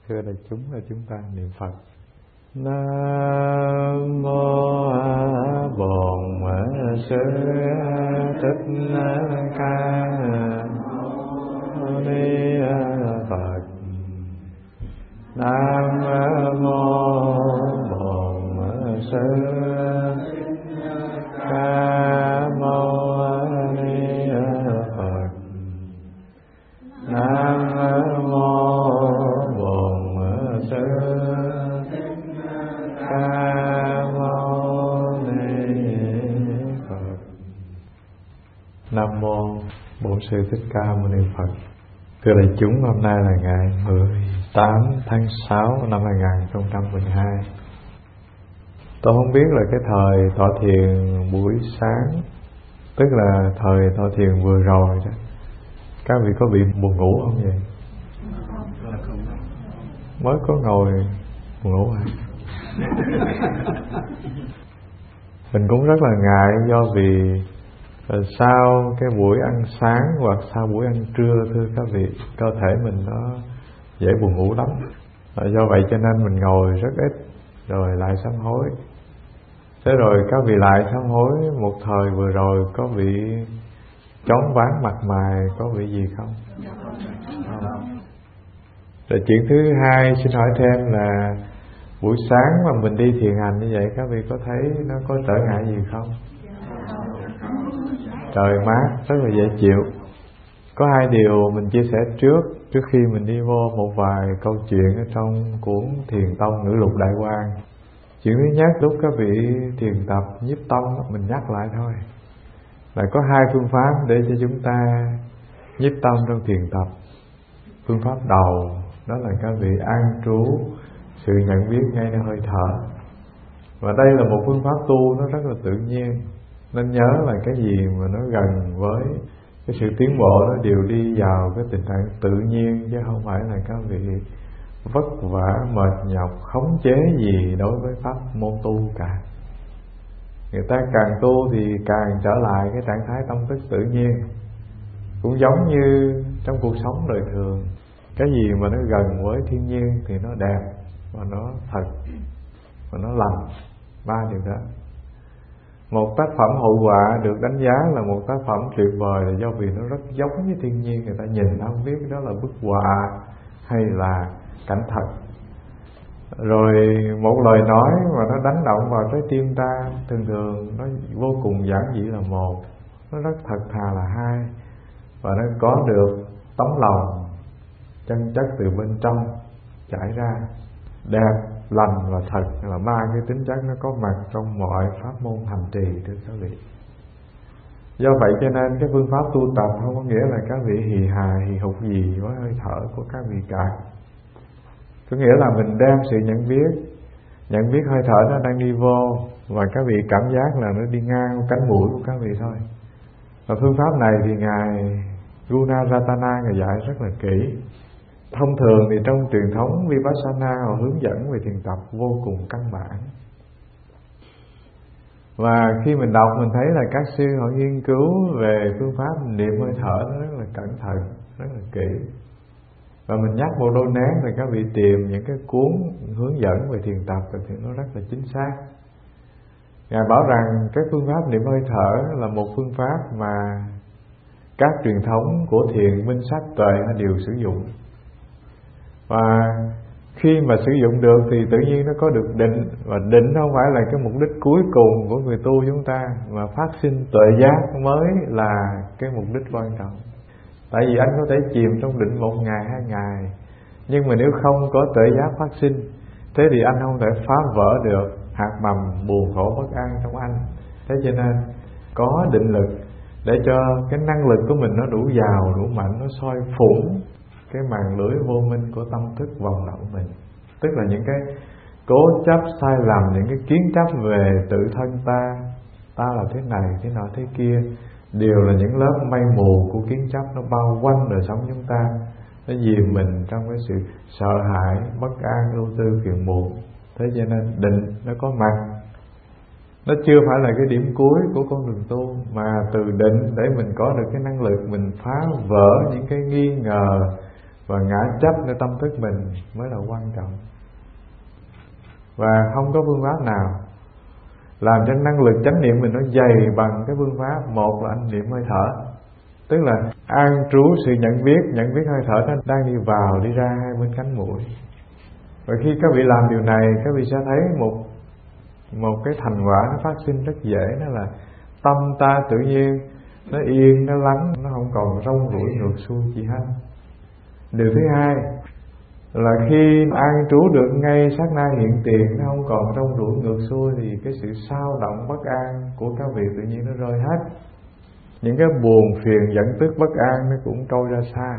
Thưa đại chúng là chúng ta niệm Phật. Nam mô A Bổn Sư Thích Ca Mâu Ni Phật. Nam mô Bổn Sư Ca Mâu Ni Phật. Nam mô Bổn Sư Ca Mâu Ni Phật. Nam mô Bổn Sư Thích Ca Mâu Ni Phật. Thưa đại chúng, hôm nay là ngày 18 tháng 6 năm 2012. Tôi không biết là cái thời tọa thiền buổi sáng, tức là thời tọa thiền vừa rồi đó, các vị có bị buồn ngủ không vậy? Mới có ngồi buồn ngủ hả? Mình cũng rất là ngại, do vì sau cái buổi ăn sáng hoặc sau buổi ăn trưa, thưa các vị, cơ thể mình nó dễ buồn ngủ lắm. Do vậy cho nên mình ngồi rất ít rồi lại sám hối. Thế rồi các vị lại sám hối một thời vừa rồi, có bị chóng váng mặt mày, có bị gì không? Rồi chuyện thứ hai xin hỏi thêm là buổi sáng mà mình đi thiền hành như vậy, các vị có thấy nó có trở ngại gì không? Trời mát, rất là dễ chịu. Có hai điều mình chia sẻ trước khi mình đi vô một vài câu chuyện ở trong cuốn Thiền Tông Ngữ Lục Đại Quang. Chuyện thứ nhất, lúc các vị thiền tập nhiếp tông, mình nhắc lại thôi, là có hai phương pháp để cho chúng ta nhiếp tâm trong thiền tập. Phương pháp đầu đó là các vị an trú sự nhận biết ngay nơi hơi thở. Và đây là một phương pháp tu nó rất là tự nhiên. Nên nhớ là cái gì mà nó gần với cái sự tiến bộ, nó đều đi vào cái tình trạng tự nhiên, chứ không phải là các vị vất vả, mệt nhọc, khống chế gì đối với pháp môn tu cả. Người ta càng tu thì càng trở lại cái trạng thái tâm thức tự nhiên. Cũng giống như trong cuộc sống đời thường, cái gì mà nó gần với thiên nhiên thì nó đẹp và nó thật và nó lành. Ba điều đó. Một tác phẩm hội họa được đánh giá là một tác phẩm tuyệt vời là do vì nó rất giống với thiên nhiên. Người ta nhìn không biết đó là bức họa hay là cảnh thật. Rồi một lời nói mà nó đánh động vào trái tim ta, thường thường nó vô cùng giản dị là một, nó rất thật thà là hai, và nó có được tấm lòng chân chất từ bên trong trải ra, đẹp, lành và thật, là ba cái tính chất nó có mặt trong mọi pháp môn hành trì, thưa các vị. Do vậy cho nên cái phương pháp tu tập không có nghĩa là các vị hì hà hì hục gì với hơi thở của các vị cả. Có nghĩa là mình đem sự nhận biết hơi thở nó đang đi vô, và các vị cảm giác là nó đi ngang cánh mũi của các vị thôi. Và phương pháp này thì Ngài Gunaratana Ngài dạy rất là kỹ. Thông thường thì trong truyền thống Vipassana họ hướng dẫn về thiền tập vô cùng căn bản. Và khi mình đọc mình thấy là các sư họ nghiên cứu về phương pháp niệm hơi thở nó rất là cẩn thận, rất là kỹ. Và mình nhắc một đôi nén thì các vị tìm những cái cuốn hướng dẫn về thiền tập thì nó rất là chính xác. Ngài bảo rằng cái phương pháp niệm hơi thở là một phương pháp mà các truyền thống của thiền minh sách tuệ đều sử dụng. Và khi mà sử dụng được thì tự nhiên nó có được định. Và định không phải là cái mục đích cuối cùng của người tu chúng ta, mà phát sinh tuệ giác mới là cái mục đích quan trọng. Tại vì anh có thể chìm trong định 1 ngày 2 ngày, nhưng mà nếu không có tuệ giác phát sinh, thế thì anh không thể phá vỡ được hạt mầm buồn khổ bất an trong anh. Thế cho nên có định lực để cho cái năng lực của mình nó đủ giàu, đủ mạnh, nó soi phủng cái màn lưới vô minh của tâm thức vòng động mình. Tức là những cái cố chấp sai lầm, những cái kiến chấp về tự thân ta là thế này, thế nọ, thế kia, đều là những lớp mây mù của kiến chấp nó bao quanh đời sống chúng ta. Nó dìm mình trong cái sự sợ hãi, bất an, ưu tư, phiền muộn. Thế cho nên định nó có mặt. Nó chưa phải là cái điểm cuối của con đường tu, mà từ định để mình có được cái năng lực mình phá vỡ những cái nghi ngờ và ngã chấp nơi tâm thức mình mới là quan trọng. Và không có phương pháp nào làm cho năng lực chánh niệm mình nó dày bằng cái phương pháp. Một là anh niệm hơi thở, tức là an trú sự nhận biết hơi thở nó đang đi vào đi ra hai bên cánh mũi. Và khi các vị làm điều này, các vị sẽ thấy một cái thành quả nó phát sinh rất dễ, đó là tâm ta tự nhiên nó yên, nó lắng, nó không còn rong ruổi ngược xuôi gì hết. Điều thứ hai là khi an trú được ngay sát na hiện tiền, nó không còn rong ruổi ngược xuôi, thì cái sự xao động bất an của các vị tự nhiên nó rơi hết. Những cái buồn phiền dẫn tức bất an nó cũng trôi ra xa.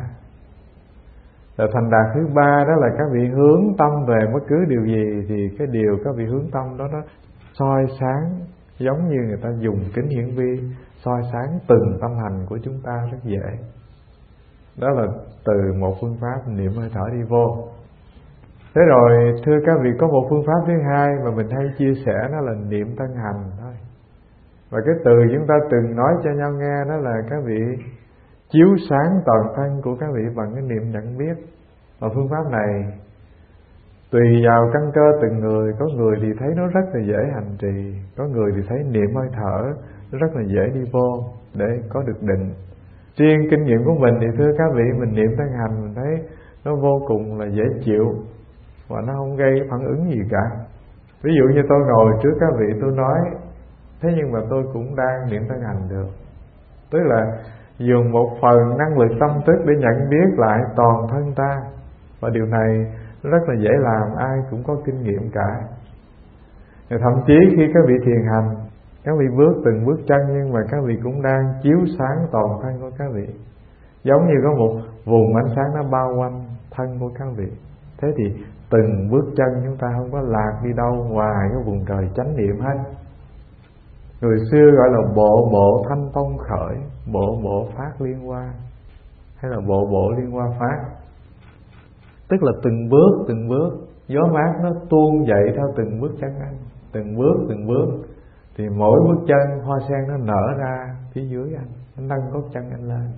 Rồi thành đạt thứ ba đó là các vị hướng tâm về bất cứ điều gì, thì cái điều các vị hướng tâm đó nó soi sáng, giống như người ta dùng kính hiển vi soi sáng từng tâm hành của chúng ta rất dễ. Đó là từ một phương pháp niệm hơi thở đi vô. Thế rồi thưa các vị, có một phương pháp thứ hai mà mình hay chia sẻ, đó là niệm thân hành thôi. Và cái từ chúng ta từng nói cho nhau nghe đó là các vị chiếu sáng toàn thân của các vị bằng cái niệm nhận biết. Và phương pháp này tùy vào căn cơ từng người, có người thì thấy nó rất là dễ hành trì, có người thì thấy niệm hơi thở nó rất là dễ đi vô để có được định. Riêng kinh nghiệm của mình thì thưa các vị, mình niệm thân hành mình thấy nó vô cùng là dễ chịu và nó không gây phản ứng gì cả. Ví dụ như tôi ngồi trước các vị tôi nói, thế nhưng mà tôi cũng đang niệm thân hành được. Tức là dùng một phần năng lực tâm thức để nhận biết lại toàn thân ta. Và điều này rất là dễ làm, ai cũng có kinh nghiệm cả. Thậm chí khi các vị thiền hành, các vị bước từng bước chân, nhưng mà các vị cũng đang chiếu sáng toàn thân của các vị, giống như có một vùng ánh sáng nó bao quanh thân của các vị. Thế thì từng bước chân chúng ta không có lạc đi đâu ngoài cái vùng trời chánh niệm hết. Người xưa gọi là bộ bộ thanh phong khởi, bộ bộ phát liên hoa, hay là bộ bộ liên hoa phát. Tức là từng bước gió mát nó tuôn dậy theo từng bước chân anh, từng bước thì mỗi bước chân hoa sen nó nở ra phía dưới anh, nó nâng gót chân anh lên.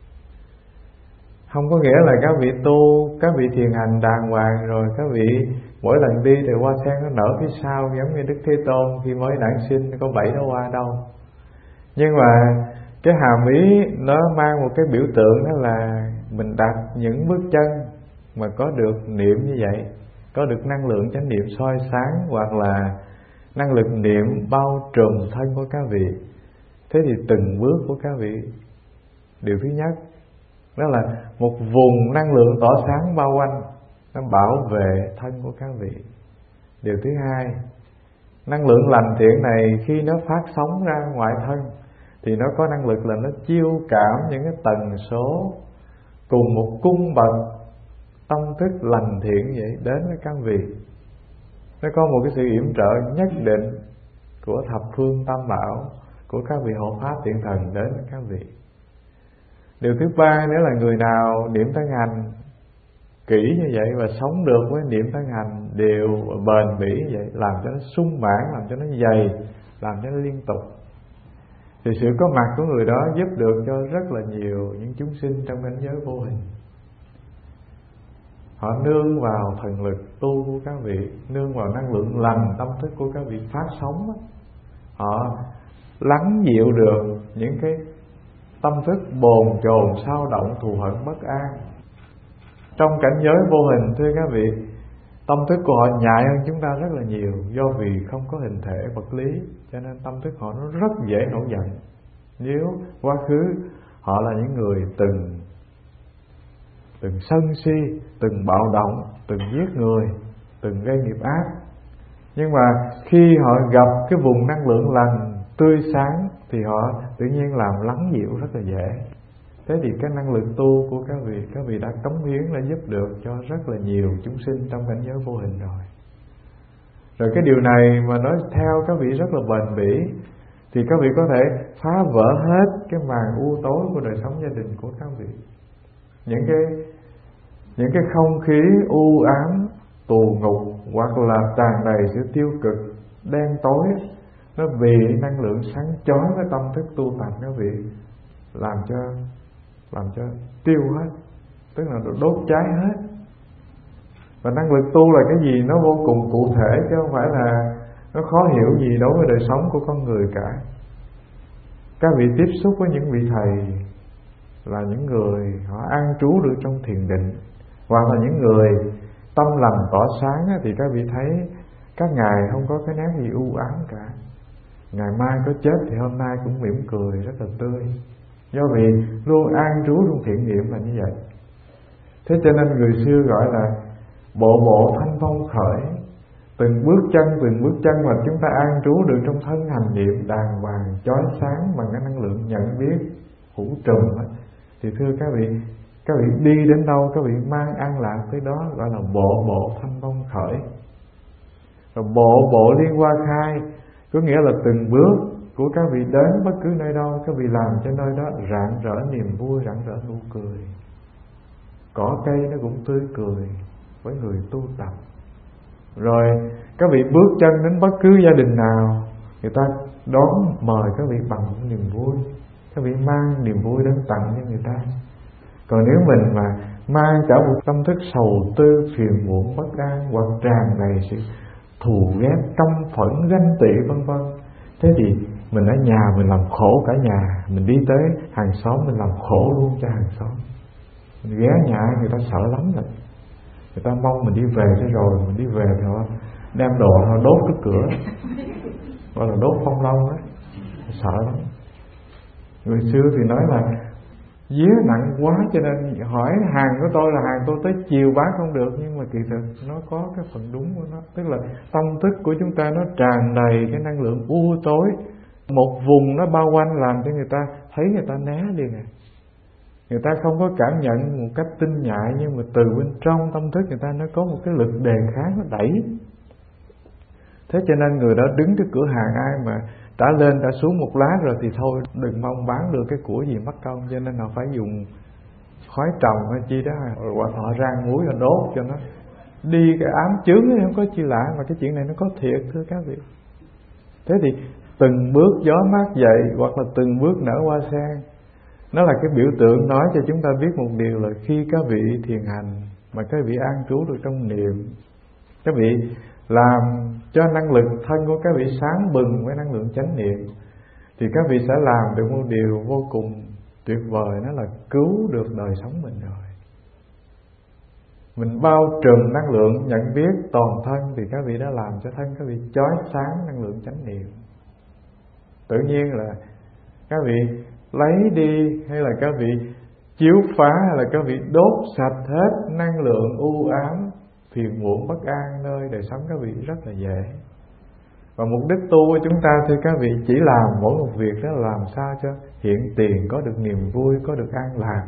Không có nghĩa là các vị tu, các vị thiền hành đàng hoàng rồi các vị mỗi lần đi thì hoa sen nó nở phía sau, giống như Đức Thế Tôn khi mới đản sinh có 7 đóa hoa đâu. Nhưng mà cái hàm ý nó mang một cái biểu tượng, đó là mình đặt những bước chân mà có được niệm như vậy, có được năng lượng chánh niệm soi sáng, hoặc là năng lực niệm bao trùm thân của các vị. Thế thì từng bước của các vị, điều thứ nhất đó là một vùng năng lượng tỏa sáng bao quanh, nó bảo vệ thân của các vị. Điều thứ hai, năng lượng lành thiện này khi nó phát sóng ra ngoài thân thì nó có năng lực là nó chiêu cảm những cái tần số cùng một cung bậc tâm thức lành thiện vậy đến với các vị. Nó có một cái sự yểm trợ nhất định của thập phương tam bảo, của các vị hộ pháp thiện thần đến với các vị. Điều thứ ba nữa là người nào niệm thân hành kỹ như vậy và sống được với niệm thân hành đều bền bỉ như vậy, làm cho nó sung mãn, làm cho nó dày, làm cho nó liên tục, thì sự có mặt của người đó giúp được cho rất là nhiều những chúng sinh trong cảnh giới vô hình. Họ nương vào thần lực tu của các vị, nương vào năng lượng lành tâm thức của các vị phát sóng, họ lắng dịu được những cái tâm thức bồn chồn, xao động, thù hận, bất an. Trong cảnh giới vô hình thưa các vị, tâm thức của họ nhạy hơn chúng ta rất là nhiều, do vì không có hình thể vật lý, cho nên tâm thức họ nó rất dễ nổi giận. Nếu quá khứ họ là những người từng sân si, từng bạo động, từng giết người, từng gây nghiệp ác, nhưng mà khi họ gặp cái vùng năng lượng lành tươi sáng thì họ tự nhiên làm lắng dịu rất là dễ. Thế thì cái năng lực tu của các vị đã cống hiến, đã giúp được cho rất là nhiều chúng sinh trong cảnh giới vô hình rồi. Rồi cái điều này mà nói theo các vị rất là bền bỉ, thì các vị có thể phá vỡ hết cái màn u tối của đời sống gia đình của các vị. Những cái không khí u ám, tù ngục, hoặc là tràn đầy sự tiêu cực, đen tối, nó vì năng lượng sáng chói với tâm thức tu tập các vị làm cho tiêu hết. tức là đốt cháy hết. Và năng lực tu là cái gì nó vô cùng cụ thể, chứ không phải là nó khó hiểu gì đối với đời sống của con người cả. Các vị tiếp xúc với những vị thầy là những người họ an trú được trong thiền định, hoặc là những người tâm lành tỏ sáng, thì các vị thấy các ngài không có cái nét gì u ám cả. Ngày mai có chết thì hôm nay cũng mỉm cười rất là tươi, do vì luôn an trú trong thiện niệm là như vậy. Thế cho nên người xưa gọi là bộ bộ thanh phong khởi. Từng bước chân mà chúng ta an trú được trong thân hành niệm đàng hoàng chói sáng bằng cái năng lượng nhận biết hữu trùm ấy, thì thưa các vị đi đến đâu các vị mang an lạc tới đó, gọi là bộ bộ thanh phong khởi. Rồi bộ bộ liên hoa khai, có nghĩa là từng bước của các vị đến bất cứ nơi đâu, các vị làm cho nơi đó rạng rỡ niềm vui, rạng rỡ nụ cười. Cỏ cây nó cũng tươi cười với người tu tập. Rồi các vị bước chân đến bất cứ gia đình nào, người ta đón mời các vị bằng niềm vui, các vị mang niềm vui đến tặng cho người ta. Còn nếu mình mà mang cả một tâm thức sầu tư, phiền muộn, bất an, hoặc tràn đầy sự thù ghét, căm phẫn, ganh tị vân vân, thế thì mình ở nhà mình làm khổ cả nhà, mình đi tới hàng xóm mình làm khổ luôn cho hàng xóm. Mình ghé nhà người ta sợ lắm rồi, người ta mong mình đi về, thế rồi mình đi về thì họ đem đồ họ đốt cái cửa, gọi là đốt phong long á, sợ lắm. Người xưa thì nói là vía nặng quá, cho nên hỏi hàng của tôi là hàng tôi tới chiều bán không được, nhưng mà kỳ thực nó có cái phần đúng của nó, tức là tâm thức của chúng ta nó tràn đầy cái năng lượng u tối, một vùng nó bao quanh làm cho người ta thấy người ta né đi nè. Người ta không có cảm nhận một cách tinh nhạy, nhưng mà từ bên trong tâm thức người ta nó có một cái lực đề kháng nó đẩy. Thế cho nên người đó đứng trước cửa hàng, ai mà đã lên đã xuống một lát rồi thì thôi đừng mong bán được cái của gì mất công, cho nên họ phải dùng khói trồng hay chi đó, hoặc họ rang muối là đốt cho nó đi cái ám chướng ấy, không có chi lạ. Mà cái chuyện này nó có thiệt thưa các vị. Thế thì từng bước gió mát dậy, hoặc là từng bước nở hoa sen, nó là cái biểu tượng nói cho chúng ta biết một điều là khi các vị thiền hành mà các vị an trú được trong niệm, các vị làm cho năng lực thân của các vị sáng bừng với năng lượng chánh niệm, thì các vị sẽ làm được một điều vô cùng tuyệt vời, đó là cứu được đời sống mình rồi. Mình bao trùm năng lượng nhận biết toàn thân, thì các vị đã làm cho thân các vị chói sáng năng lượng chánh niệm. Tự nhiên là các vị lấy đi, hay là các vị chiếu phá, hay là các vị đốt sạch hết năng lượng u ám, phiền muộn, bất an nơi đời sống các vị rất là dễ. Và mục đích tu của chúng ta thưa các vị chỉ làm mỗi một việc đó là làm sao cho hiện tiền có được niềm vui, có được an lạc.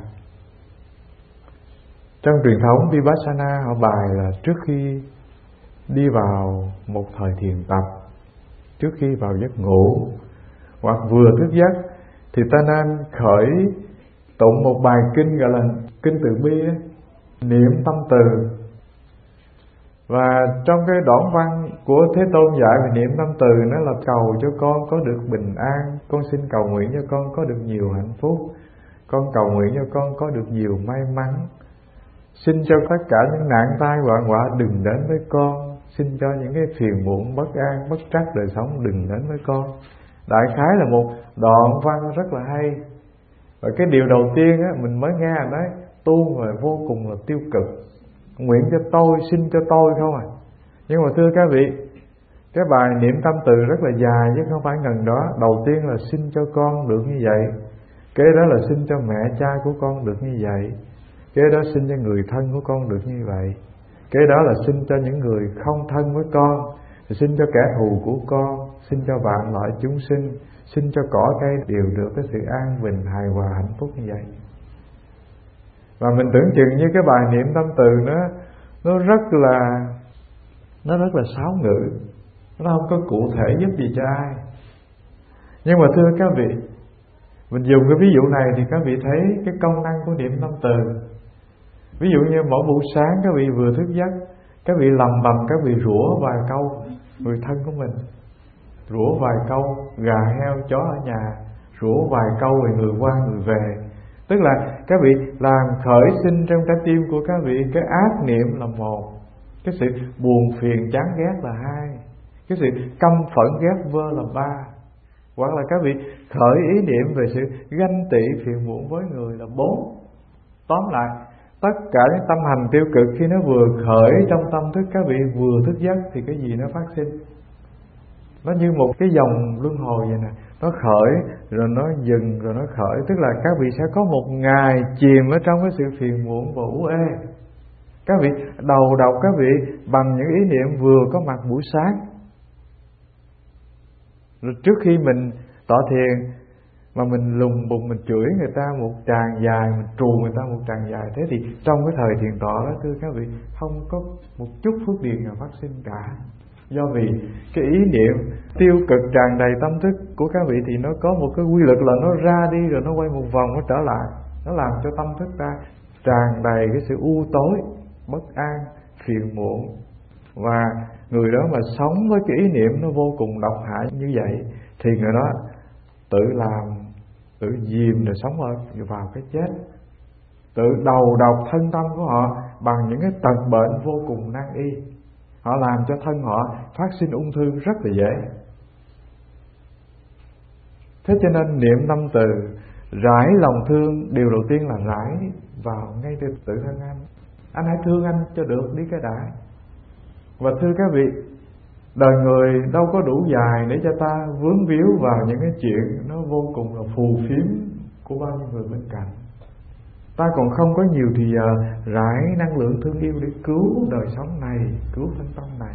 Trong truyền thống Vipassana họ bài là trước khi đi vào một thời thiền tập, trước khi vào giấc ngủ hoặc vừa thức giấc, thì ta nên khởi tụng một bài kinh gọi là kinh từ bi, niệm tâm từ. Và trong cái đoạn văn của Thế Tôn dạy về niệm tâm từ, nó là cầu cho con có được bình an, con xin cầu nguyện cho con có được nhiều hạnh phúc, con cầu nguyện cho con có được nhiều may mắn, xin cho tất cả những nạn tai họa đừng đến với con, xin cho những cái phiền muộn, bất an, bất trắc đời sống đừng đến với con. Đại khái là một đoạn văn rất là hay. Và cái điều đầu tiên á, mình mới nghe là nói tu mà vô cùng là tiêu cực, nguyện cho tôi, xin cho tôi không à. Nhưng mà thưa các vị, cái bài niệm tâm từ rất là dài chứ không phải ngần đó. Đầu tiên là xin cho con được như vậy, kế đó là xin cho mẹ cha của con được như vậy, kế đó xin cho người thân của con được như vậy, kế đó là xin cho những người không thân với con, xin cho kẻ thù của con, xin cho vạn loại chúng sinh, xin cho cỏ cây đều được cái sự an bình, hài hòa, hạnh phúc như vậy. Và mình tưởng chừng như cái bài niệm tâm từ nó rất là sáo ngữ, nó không có cụ thể giúp gì cho ai. Nhưng mà thưa các vị, mình dùng cái ví dụ này thì các vị thấy cái công năng của niệm tâm từ. Ví dụ như mỗi buổi sáng các vị vừa thức giấc, các vị lầm bầm, các vị rủa vài câu người thân của mình, rủa vài câu gà heo chó ở nhà, rủa vài câu về người qua người về. Tức là các vị làm khởi sinh trong trái tim của các vị cái ác niệm là một, cái sự buồn phiền chán ghét là hai, cái sự căm phẫn ghét vơ là ba, hoặc là các vị khởi ý niệm về sự ganh tị phiền muộn với người là bốn. Tóm lại, tất cả những tâm hành tiêu cực khi nó vừa khởi trong tâm thức các vị vừa thức giấc thì cái gì nó phát sinh? Nó như một cái dòng luân hồi vậy nè, nó khởi rồi nó dừng rồi nó khởi, tức là các vị sẽ có một ngày chìm ở trong cái sự phiền muộn và u ê. Các vị đầu độc các vị bằng những ý niệm vừa có mặt buổi sáng. Rồi trước khi mình tọa thiền mà mình lùng bùng mình chửi người ta một tràng dài, mình trù người ta một tràng dài, thế thì trong cái thời thiền tọa đó thưa các vị, không có một chút phước điền nào phát sinh cả. Do vì cái ý niệm tiêu cực tràn đầy tâm thức của các vị thì nó có một cái quy luật là nó ra đi rồi nó quay một vòng nó trở lại, nó làm cho tâm thức ta tràn đầy cái sự u tối, bất an, phiền muộn. Và người đó mà sống với cái ý niệm nó vô cùng độc hại như vậy thì người đó tự làm, tự dìm rồi sống vào cái chết, tự đầu độc thân tâm của họ bằng những cái tật bệnh vô cùng nan y. Họ làm cho thân họ phát sinh ung thư rất là dễ. Thế cho nên niệm năm từ rải lòng thương, điều đầu tiên là rải vào ngay từ tự thân anh. Anh hãy thương anh cho được đi cái đã. Và thưa các vị, đời người đâu có đủ dài để cho ta vướng víu vào những cái chuyện nó vô cùng là phù phiếm của bao nhiêu người bên cạnh. Ta còn không có nhiều thì giờ rải năng lượng thương yêu để cứu đời sống này, cứu thân tâm này.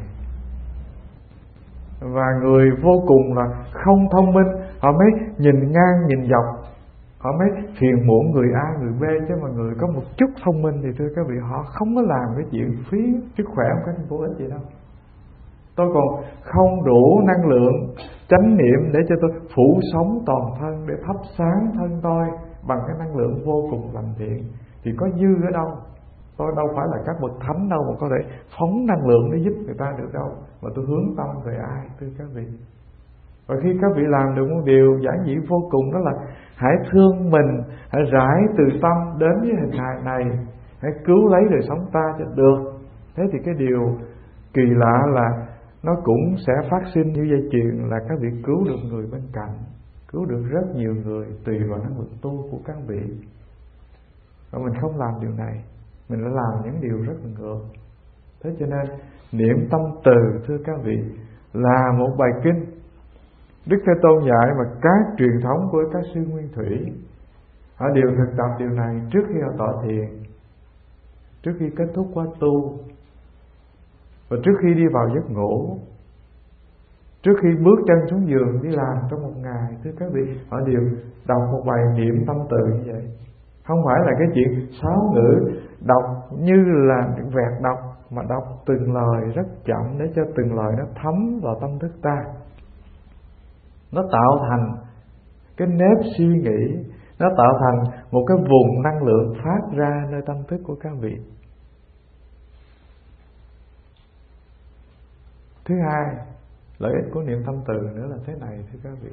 Và người vô cùng là không thông minh, họ mới nhìn ngang nhìn dọc, họ mới phiền muộn người A người B. Chứ mà người có một chút thông minh thì thưa các vị, họ không có làm cái chuyện phí sức khỏe một cách vô ích gì đâu. Tôi còn không đủ năng lượng chánh niệm để cho tôi phủ sống toàn thân, để thắp sáng thân tôi bằng cái năng lượng vô cùng lành thiện, thì có dư ở đâu? Tôi đâu phải là các bậc thánh đâu mà có thể phóng năng lượng để giúp người ta được đâu, mà tôi hướng tâm về ai thưa các vị. Và khi các vị làm được một điều giản dị vô cùng, đó là hãy thương mình, hãy rải từ tâm đến với hình hài này, hãy cứu lấy đời sống ta cho được. Thế thì cái điều kỳ lạ là nó cũng sẽ phát sinh như dây chuyền, là các vị cứu được người bên cạnh, cứu được rất nhiều người tùy vào năng lực tu của các vị. Và mình không làm điều này, mình đã làm những điều rất là ngược. Thế cho nên niệm tâm từ thưa các vị là một bài kinh Đức Thế Tôn dạy mà các truyền thống của các sư Nguyên Thủy họ đều thực tập điều này trước khi họ tọa thiền, trước khi kết thúc khóa tu, và trước khi đi vào giấc ngủ, trước khi bước chân xuống giường đi làm trong một ngày. Thưa các vị, họ đều đọc một bài niệm tâm từ như vậy. Không phải là cái chuyện sáo ngữ đọc như là vẹt đọc, mà đọc từng lời rất chậm để cho từng lời nó thấm vào tâm thức ta. Nó tạo thành cái nếp suy nghĩ, nó tạo thành một cái vùng năng lượng phát ra nơi tâm thức của các vị. Thứ hai, lợi ích của niệm tâm từ nữa là thế này thưa các vị.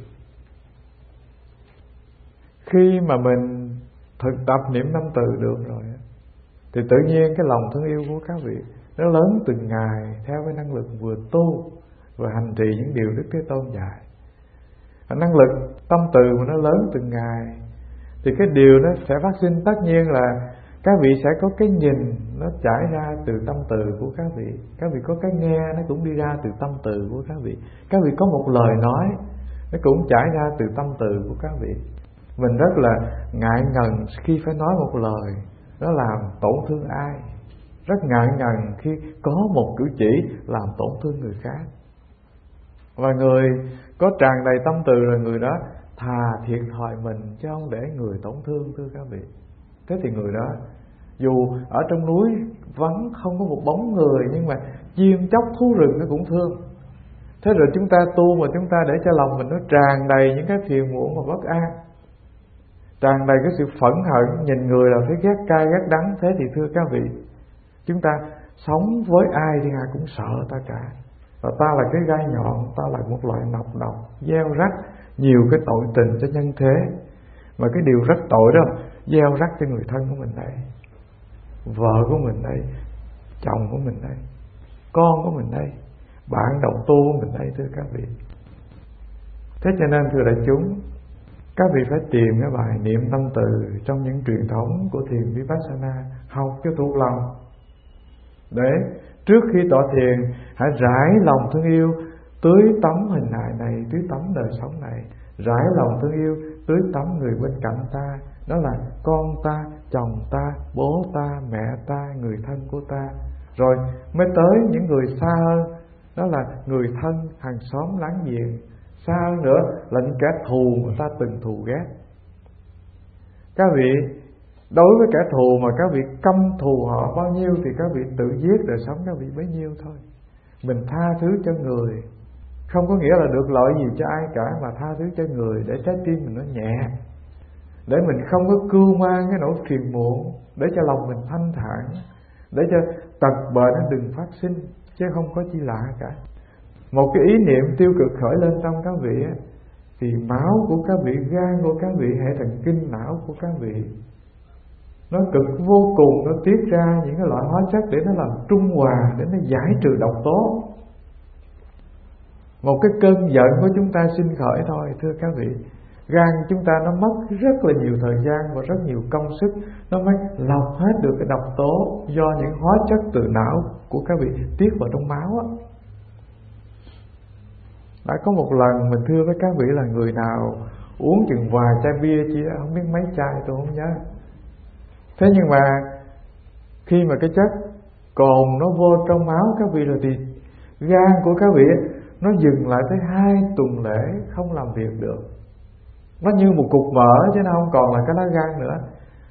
Khi mà mình thực tập niệm tâm từ được rồi thì tự nhiên cái lòng thương yêu của các vị nó lớn từng ngày theo cái năng lực vừa tu và hành trì những điều Đức Thế Tôn dạy. Năng lực tâm từ mà nó lớn từng ngày thì cái điều nó sẽ phát sinh tất nhiên là các vị sẽ có cái nhìn nó trải ra từ tâm từ của các vị. Các vị có cái nghe nó cũng đi ra từ tâm từ của các vị. Các vị có một lời nói nó cũng trải ra từ tâm từ của các vị. Mình rất là ngại ngần khi phải nói một lời nó làm tổn thương ai, rất ngại ngần khi có một cử chỉ làm tổn thương người khác. Và người có tràn đầy tâm từ là người đó thà thiệt thòi mình chứ không để người tổn thương thưa các vị. Thế thì người đó dù ở trong núi vắng không có một bóng người, nhưng mà chim chóc thú rừng nó cũng thương. Thế rồi chúng ta tu mà chúng ta để cho lòng mình nó tràn đầy những cái phiền muộn và bất an, tràn đầy cái sự phẫn hận, nhìn người là thấy ghét cay ghét đắng. Thế thì thưa các vị, chúng ta sống với ai thì ai cũng sợ ta cả. Và ta là cái gai nhọn, ta là một loại nọc độc gieo rắc nhiều cái tội tình cho nhân thế. Mà cái điều rất tội đó, gieo rắc cho người thân của mình đây, vợ của mình đây, chồng của mình đây, con của mình đây, bạn đồng tu của mình đây, thưa các vị. Thế cho nên thưa đại chúng, các vị phải tìm cái bài niệm tâm từ trong những truyền thống của thiền Vipassana, học cho thuộc lòng. Để trước khi tọa thiền, hãy rải lòng thương yêu tưới tắm hình hài này, tưới tắm đời sống này, rải lòng thương yêu tưới tắm người bên cạnh ta, đó là con ta, chồng ta, bố ta, mẹ ta, người thân của ta. Rồi mới tới những người xa hơn, đó là người thân, hàng xóm láng giềng. Xa hơn nữa là những kẻ thù mà ta từng thù ghét. Các vị đối với kẻ thù mà các vị căm thù họ bao nhiêu thì các vị tự giết đời sống các vị bấy nhiêu thôi. Mình tha thứ cho người không có nghĩa là được lợi gì cho ai cả, mà tha thứ cho người để trái tim mình nó nhẹ, để mình không có cưu mang cái nỗi phiền muộn, để cho lòng mình thanh thản, để cho tật bệnh nó đừng phát sinh, chứ không có chi lạ cả. Một cái ý niệm tiêu cực khởi lên trong các vị ấy, thì máu của các vị, gan của các vị, hệ thần kinh não của các vị nó cực vô cùng, nó tiết ra những cái loại hóa chất để nó làm trung hòa, để nó giải trừ độc tố. Một cái cơn giận của chúng ta sinh khởi thôi, thưa các vị, gan chúng ta nó mất rất là nhiều thời gian và rất nhiều công sức, nó mới lọc hết được cái độc tố do những hóa chất từ não của các vị tiết vào trong máu á. Đã có một lần mình thưa với các vị là người nào uống chừng vài chai bia chỉ không biết mấy chai, tôi không nhớ. Thế nhưng mà khi mà cái chất cồn nó vô trong máu các vị rồi thì gan của các vị nó dừng lại tới 2 tuần lễ không làm việc được. Nó như một cục mỡ chứ nó không còn là cái lá gan nữa.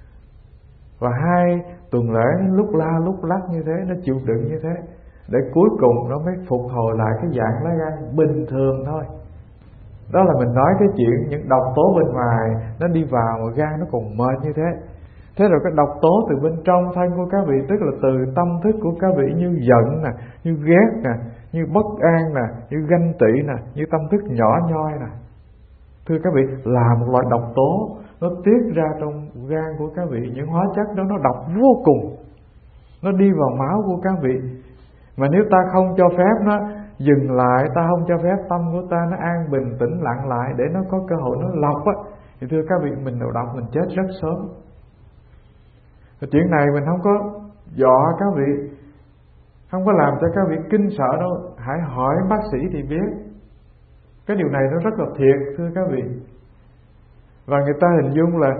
Và 2 tuần lễ lúc la lúc lắc như thế, nó chịu đựng như thế, để cuối cùng nó mới phục hồi lại cái dạng lá gan bình thường thôi. Đó là mình nói cái chuyện những độc tố bên ngoài nó đi vào mà gan nó còn mệt như thế. Thế rồi cái độc tố từ bên trong thân của các vị, tức là từ tâm thức của các vị, như giận nè, như ghét nè, như bất an nè, như ganh tị nè, như tâm thức nhỏ nhoi nè, thưa các vị, là một loại độc tố nó tiết ra trong gan của các vị. Những hóa chất đó nó độc vô cùng, nó đi vào máu của các vị. Mà nếu ta không cho phép nó dừng lại, ta không cho phép tâm của ta nó an bình tĩnh lặng lại để nó có cơ hội nó lọc á, thì thưa các vị, mình đầu độc, mình chết rất sớm. Và chuyện này mình không có dọa các vị, không có làm cho các vị kinh sợ đâu. Hãy hỏi bác sĩ thì biết. Cái điều này nó rất là thiệt, thưa các vị. Và người ta hình dung là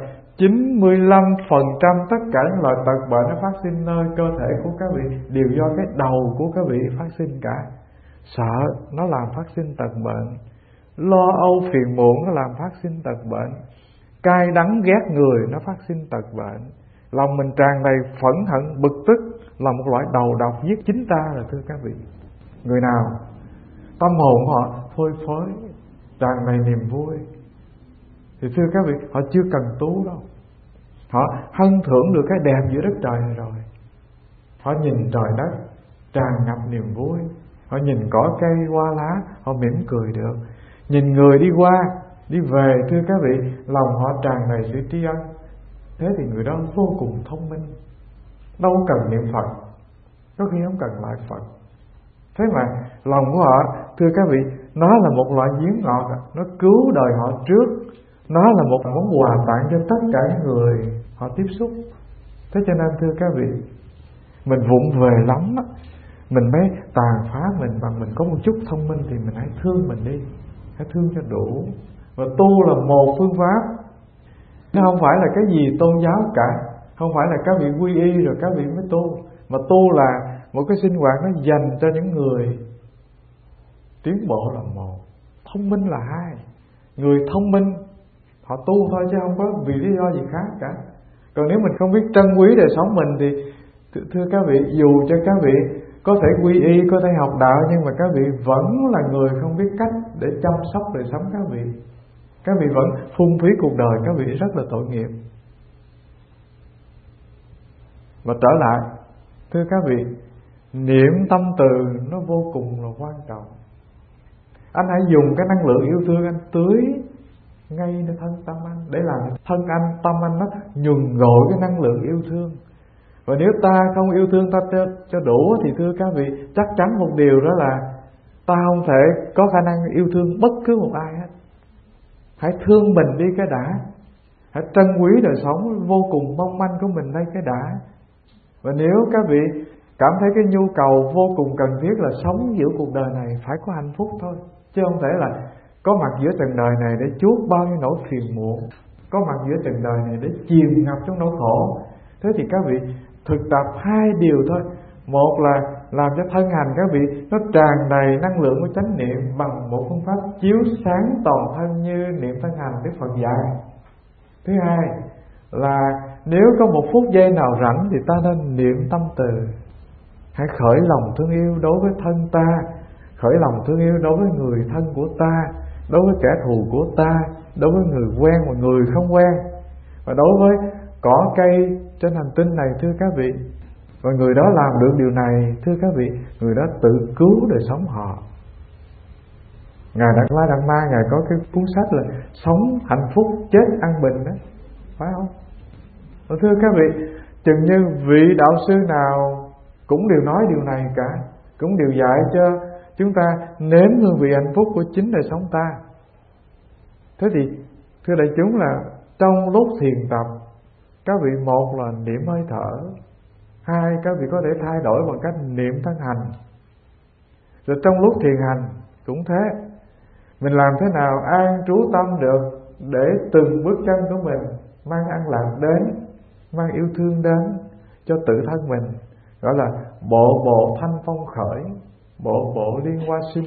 95% tất cả những loại tật bệnh nó phát sinh nơi cơ thể của các vị đều do cái đầu của các vị phát sinh cả. Sợ nó làm phát sinh tật bệnh, lo âu phiền muộn nó làm phát sinh tật bệnh, cay đắng ghét người nó phát sinh tật bệnh, lòng mình tràn đầy phẫn hận bực tức là một loại đầu độc giết chính ta rồi, thưa các vị. Người nào tâm hồn của họ phơi phới, tràn đầy niềm vui thì thưa các vị, họ chưa cần tu đâu. Họ hân thưởng được cái đẹp giữa đất trời này rồi. Họ nhìn trời đất tràn ngập niềm vui, họ nhìn cỏ cây hoa lá họ mỉm cười được, nhìn người đi qua đi về, thưa các vị, lòng họ tràn đầy sự tri ân. Thế thì người đó vô cùng thông minh, đâu cần niệm Phật, có khi không cần lại Phật. Thế mà lòng của họ, thưa các vị, nó là một loại giếng ngọt, nó cứu đời họ trước, nó là một món quà tặng cho tất cả những người họ tiếp xúc. Thế cho nên thưa các vị, mình vụng về lắm á, mình mới tàn phá mình bằng mình có một chút thông minh, thì mình hãy thương mình đi, hãy thương cho đủ. Và tu là một phương pháp, nó không phải là cái gì tôn giáo cả, không phải là các vị quy y rồi các vị mới tu, mà tu là một cái sinh hoạt nó dành cho những người tiến bộ là một, thông minh là hai. Người thông minh họ tu thôi chứ không có vì lý do gì khác cả. Còn nếu mình không biết trân quý đời sống mình thì thưa các vị, dù cho các vị có thể quy y, có thể học đạo, nhưng mà các vị vẫn là người không biết cách để chăm sóc đời sống các vị. Các vị vẫn phung phí cuộc đời các vị rất là tội nghiệp. Và trở lại, thưa các vị, niệm tâm từ nó vô cùng là quan trọng. Anh hãy dùng cái năng lượng yêu thương anh tưới ngay nơi thân tâm anh, để làm thân anh, tâm anh nó nhuần gội cái năng lượng yêu thương. Và nếu ta không yêu thương ta cho đủ thì thưa các vị, chắc chắn một điều đó là ta không thể có khả năng yêu thương bất cứ một ai hết. Hãy thương mình đi cái đã. Hãy trân quý đời sống vô cùng mong manh của mình đây cái đã. Và nếu các vị cảm thấy cái nhu cầu vô cùng cần thiết là sống giữa cuộc đời này phải có hạnh phúc thôi, chứ không thể là có mặt giữa trần đời này để chuốc bao nhiêu nỗi phiền muộn, có mặt giữa trần đời này để chìm ngập trong nỗi khổ. Thế thì các vị thực tập hai điều thôi. Một là làm cho thân hành các vị nó tràn đầy năng lượng của chánh niệm bằng một phương pháp chiếu sáng toàn thân như niệm thân hành Đức Phật dạy. Thứ hai là nếu có một phút giây nào rảnh thì ta nên niệm tâm từ. Hãy khởi lòng thương yêu đối với thân ta, khởi lòng thương yêu đối với người thân của ta, đối với kẻ thù của ta, đối với người quen và người không quen, và đối với cỏ cây trên hành tinh này thưa các vị. Và người đó làm được điều này thưa các vị, người đó tự cứu đời sống họ. Ngài Đạt Ma Ngài có cái cuốn sách là sống hạnh phúc chết an bình đó, phải không? Và thưa các vị, chừng như vị đạo sư nào cũng đều nói điều này cả, cũng đều dạy cho chúng ta nếm hương vị hạnh phúc của chính đời sống ta. Thế thì thưa đại chúng là trong lúc thiền tập, các vị một là niệm hơi thở, hai các vị có thể thay đổi bằng cách niệm thân hành. Rồi trong lúc thiền hành cũng thế, mình làm thế nào an trú tâm được để từng bước chân của mình mang an lạc đến, mang yêu thương đến cho tự thân mình, gọi là bộ bộ thanh phong khởi, bộ bộ liên hoa sinh.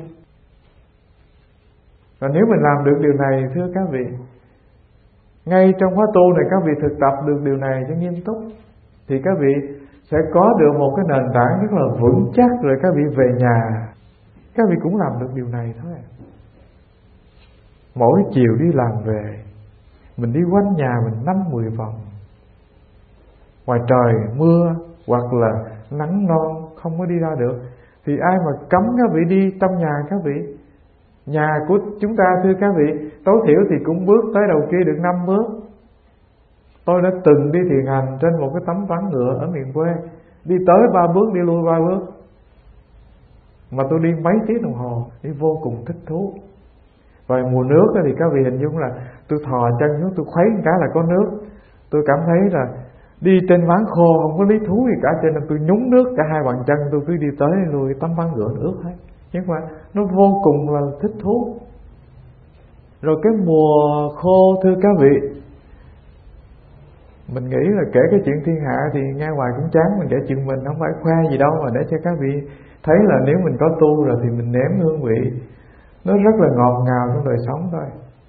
Và nếu mình làm được điều này thưa các vị, ngay trong khóa tu này các vị thực tập được điều này cho nghiêm túc, thì các vị sẽ có được một cái nền tảng rất là vững chắc. Rồi các vị về nhà, các vị cũng làm được điều này thôi. Mỗi chiều đi làm về, mình đi quanh nhà mình 5-10 vòng. Ngoài trời mưa hoặc là nắng non không có đi ra được, thì ai mà cấm các vị đi trong nhà các vị? Nhà của chúng ta thưa các vị, tối thiểu thì cũng bước tới đầu kia được 5 bước. Tôi đã từng đi thiền hành trên một cái tấm ván ngựa ở miền quê, đi tới 3 bước, đi lui 3 bước, mà tôi đi mấy tiếng đồng hồ, đi vô cùng thích thú. Và mùa nước thì các vị hình dung là tôi thò chân xuống, tôi khuấy một cái là có nước. Tôi cảm thấy là đi trên ván khô không có lý thú gì cả, cho nên tôi nhúng nước cả hai bàn chân, tôi cứ đi tới lui tấm ván ngựa ướt hết. Nhưng mà nó vô cùng là thích thú. Rồi cái mùa khô thưa các vị, mình nghĩ là kể cái chuyện thiên hạ thì nghe hoài cũng chán, mình để chuyện mình không phải khoe gì đâu, mà để cho các vị thấy là nếu mình có tu rồi thì mình nếm hương vị nó rất là ngọt ngào trong đời sống thôi.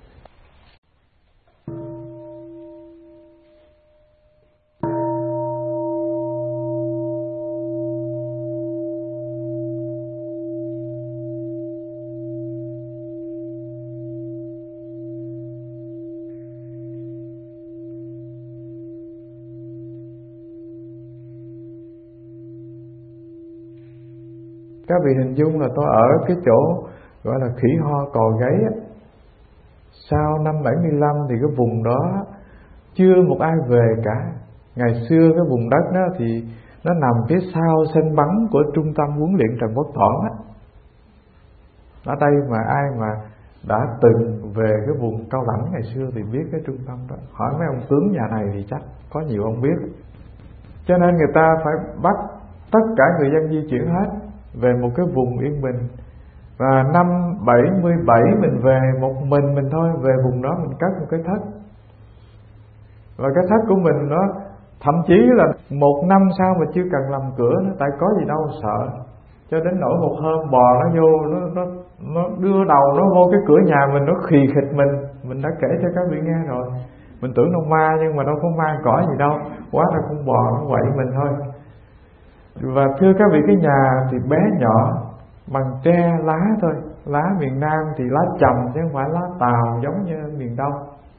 Các vị hình dung là tôi ở cái chỗ gọi là khỉ ho cò gáy á. Sau năm 75 thì cái vùng đó chưa một ai về cả. Ngày xưa cái vùng đất đó thì nó nằm phía sau sân bắn của trung tâm huấn luyện Trần Quốc Toản á. Ở đây mà ai mà đã từng về cái vùng Cao Lãnh ngày xưa thì biết cái trung tâm đó. Hỏi mấy ông tướng nhà này thì chắc có nhiều ông biết. Cho nên người ta phải bắt tất cả người dân di chuyển hết về một cái vùng yên bình. Và năm 77 mình về một mình thôi, về vùng đó mình cất một cái thất. Và cái thất của mình nó thậm chí là 1 năm sau mà chưa cần làm cửa nữa, tại có gì đâu sợ. Cho đến nỗi một hôm bò nó vô, nó đưa đầu nó vô cái cửa nhà mình, nó khì khịch mình đã kể cho các vị nghe rồi. Mình tưởng nó ma nhưng mà đâu có ma cỏ gì đâu, quá là con bò nó quậy mình thôi. Và thưa các vị, cái nhà thì bé nhỏ bằng tre lá thôi, lá miền Nam thì lá trầm chứ không phải lá tàu giống như miền Đông.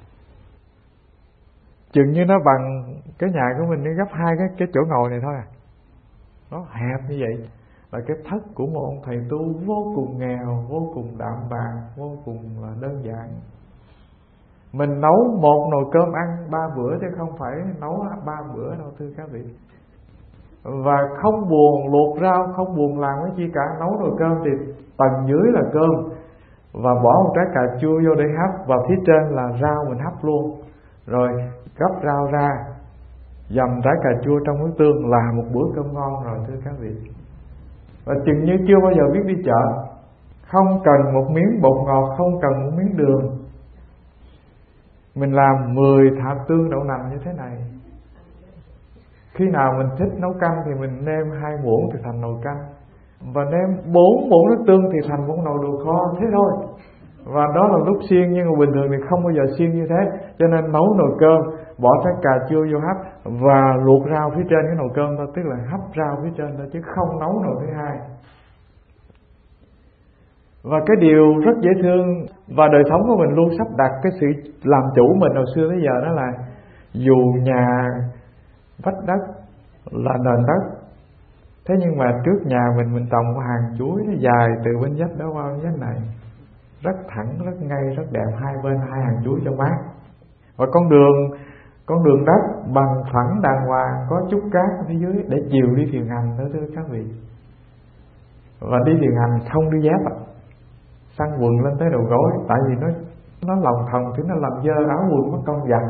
Chừng như nó bằng cái nhà của mình, nó gấp 2 cái chỗ ngồi này thôi à. Nó hẹp như vậy. Là cái thất của một ông thầy tu vô cùng nghèo, vô cùng đạm bạc, vô cùng là đơn giản. Mình nấu một nồi cơm ăn 3 bữa chứ không phải nấu 3 bữa đâu thưa các vị. Và không buồn luộc rau, không buồn làm cái chi cả. Nấu nồi cơm thì tầng dưới là cơm và bỏ một trái cà chua vô để hấp, và phía trên là rau mình hấp luôn. Rồi gấp rau ra, dầm trái cà chua trong nước tương là một bữa cơm ngon rồi thưa các vị. Và chừng như chưa bao giờ biết đi chợ, không cần một miếng bột ngọt, không cần một miếng đường. Mình làm 10 thạp tương đậu nành như thế này. Khi nào mình thích nấu canh thì mình nêm 2 muỗng thì thành nồi canh, và nêm 4 muỗng nước tương thì thành một nồi đồ kho, thế thôi. Và đó là lúc xiên, nhưng mà bình thường thì không bao giờ xiên như thế. Cho nên nấu nồi cơm, bỏ trái cà chua vô hấp và luộc rau phía trên cái nồi cơm thôi, tức là hấp rau phía trên thôi, chứ không nấu nồi thứ hai. Và cái điều rất dễ thương, và đời sống của mình luôn sắp đặt cái sự làm chủ mình hồi xưa tới giờ, đó là dù nhà vách đất là nền đất, thế nhưng mà trước nhà mình trồng một hàng chuối nó dài từ bên vách đó qua bên vách này, rất thẳng, rất ngay, rất đẹp, hai bên 2 hàng chuối cho mát. Và con đường đất bằng phẳng đàng hoàng, có chút cát ở phía dưới để chiều đi thiền hành nữa thưa các vị. Và đi thiền hành không đi dép ạ, xăng quần lên tới đầu gối, tại vì nó lòng thòng thì nó làm dơ áo quần mất công giặt,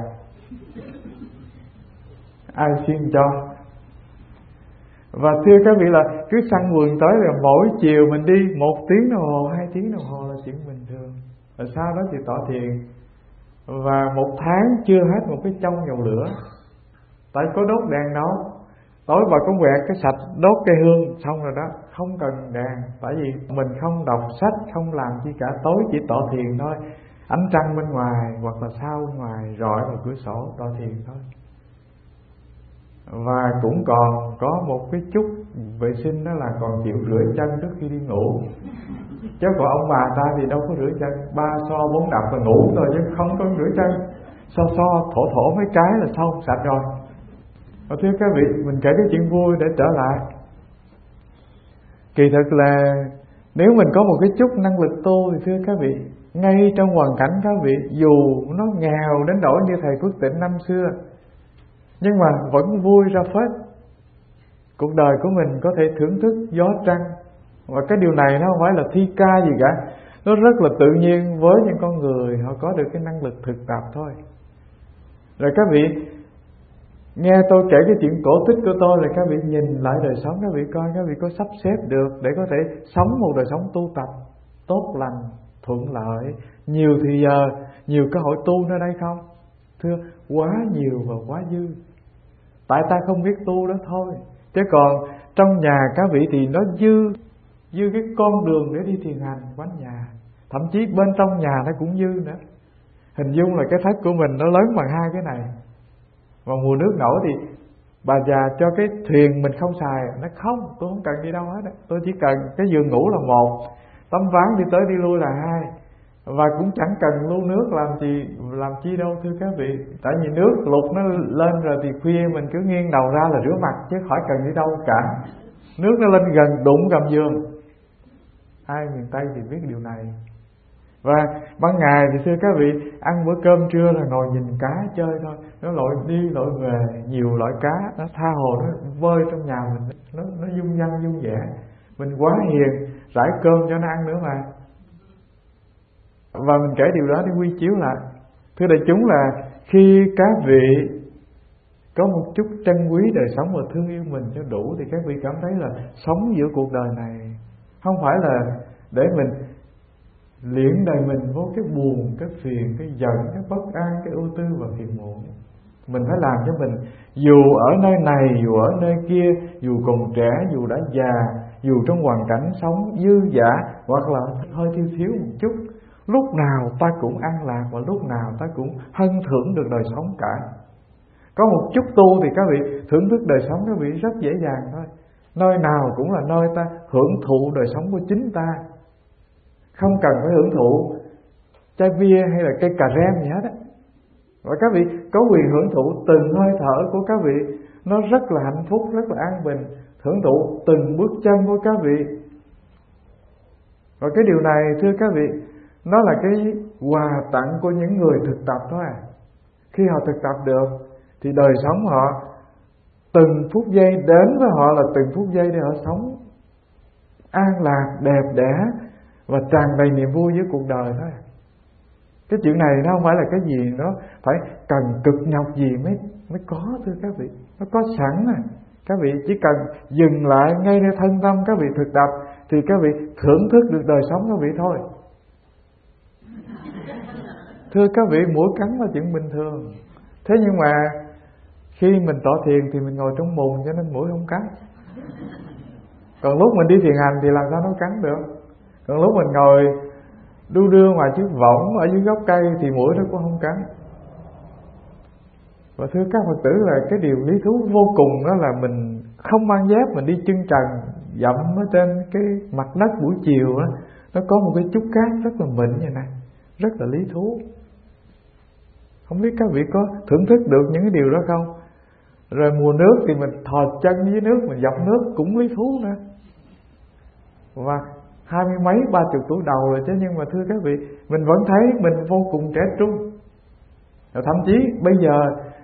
ai xiên cho. Và thưa các vị là cứ xăng quần tới là mỗi chiều mình đi 1 tiếng đồng hồ, 2 tiếng đồng hồ là chuyện bình thường. Rồi sau đó thì tọa thiền. Và 1 tháng chưa hết một cái chông dầu lửa, tại có đốt đèn đâu. Tối bà có quẹt cái sạch đốt cây hương xong rồi đó, không cần đèn. Tại vì mình không đọc sách, không làm chi cả, tối chỉ tọa thiền thôi. Ánh trăng bên ngoài hoặc là sao bên ngoài rọi vào cửa sổ, tọa thiền thôi. Và cũng còn có một cái chút vệ sinh, đó là còn chịu rửa chân trước khi đi ngủ. Chứ còn ông bà ta thì đâu có rửa chân, 3 so 4 đập là ngủ rồi, chứ không có rửa chân. Thổ mấy cái là xong, sạch rồi. Và thưa các vị, mình kể cái chuyện vui để trở lại. Kỳ thực là nếu mình có một cái chút năng lực tu thì thưa các vị, ngay trong hoàn cảnh các vị, dù nó nghèo đến nỗi như thầy Phước Tịnh năm xưa, nhưng mà vẫn vui ra phết. Cuộc đời của mình có thể thưởng thức gió trăng, và cái điều này nó không phải là thi ca gì cả, nó rất là tự nhiên với những con người họ có được cái năng lực thực tập thôi. Rồi các vị nghe tôi kể cái chuyện cổ tích của tôi, là các vị nhìn lại đời sống các vị coi, các vị có sắp xếp được để có thể sống một đời sống tu tập tốt lành, thuận lợi, nhiều thì giờ, nhiều cơ hội tu nơi đây không? Thưa, quá nhiều và quá dư. Tại ta không biết tu đó thôi. Chứ còn trong nhà các vị thì nó dư cái con đường để đi thiền hành quanh nhà. Thậm chí bên trong nhà nó cũng dư nữa. Hình dung là cái thất của mình nó lớn bằng 2 cái này. Và mùa nước nổi thì bà già cho cái thuyền mình không xài. Nó không, tôi không cần đi đâu hết. Tôi chỉ cần cái giường ngủ là 1, tấm ván đi tới đi lui là 2. Và cũng chẳng cần lu nước làm chi đâu thưa các vị. Tại vì nước lụt nó lên rồi thì khuya mình cứ nghiêng đầu ra là rửa mặt, chứ khỏi cần đi đâu cả. Nước nó lên gần đụng gầm giường. Ai miền Tây thì biết điều này. Và ban ngày thì thưa các vị, ăn bữa cơm trưa là ngồi nhìn cá chơi thôi. Nó lội đi lội về, nhiều loại cá, nó tha hồ nó bơi trong nhà mình, nó dung dăng dung vẻ. Mình quá hiền, rải cơm cho nó ăn nữa mà. Và mình kể điều đó để quy chiếu lại. Thưa đại chúng là khi các vị có một chút trân quý đời sống và thương yêu mình cho đủ, thì các vị cảm thấy là sống giữa cuộc đời này không phải là để mình liễn đời mình vô cái buồn, cái phiền, cái giận, cái bất an, cái ưu tư và phiền muộn. Mình phải làm cho mình, dù ở nơi này, dù ở nơi kia, dù còn trẻ, dù đã già, dù trong hoàn cảnh sống dư dả hoặc là hơi thiếu một chút, lúc nào ta cũng an lạc và lúc nào ta cũng hân thưởng được đời sống cả. Có một chút tu thì các vị thưởng thức đời sống các vị rất dễ dàng thôi. Nơi nào cũng là nơi ta hưởng thụ đời sống của chính ta, không cần phải hưởng thụ chai bia hay là cây cà rem gì hết á. Và các vị có quyền hưởng thụ từng hơi thở của các vị, nó rất là hạnh phúc, rất là an bình. Hưởng thụ từng bước chân của các vị. Và cái điều này thưa các vị, nó là cái quà tặng của những người thực tập thôi à. Khi họ thực tập được thì đời sống họ từng phút giây đến với họ là từng phút giây để họ sống an lạc, đẹp đẽ và tràn đầy niềm vui với cuộc đời thôi. Cái chuyện này nó không phải là cái gì nó phải cần cực nhọc gì mới có, thưa các vị. Nó có sẵn à. Các vị chỉ cần dừng lại ngay nơi thân tâm các vị thực tập thì các vị thưởng thức được đời sống các vị thôi. Thưa các vị, muỗi cắn là chuyện bình thường. Thế nhưng mà khi mình tọa thiền thì mình ngồi trong mùng cho nên muỗi không cắn. Còn lúc mình đi thiền hành thì làm sao nó cắn được. Còn lúc mình ngồi đu đưa ngoài chiếc võng ở dưới gốc cây thì muỗi nó cũng không cắn. Và thưa các Phật tử, là cái điều lý thú vô cùng đó là mình không mang dép, mình đi chân trần dậm ở trên cái mặt đất buổi chiều đó, nó có một cái chút cát rất là mịn như này, rất là lý thú. Không biết các vị có thưởng thức được những cái điều đó không? Rồi mùa nước thì mình thò chân dưới nước, mình dọc nước cũng lý thú nữa. Và 20 mấy 30 tuổi đầu rồi chứ, nhưng mà thưa các vị, mình vẫn thấy mình vô cùng trẻ trung. Rồi thậm chí bây giờ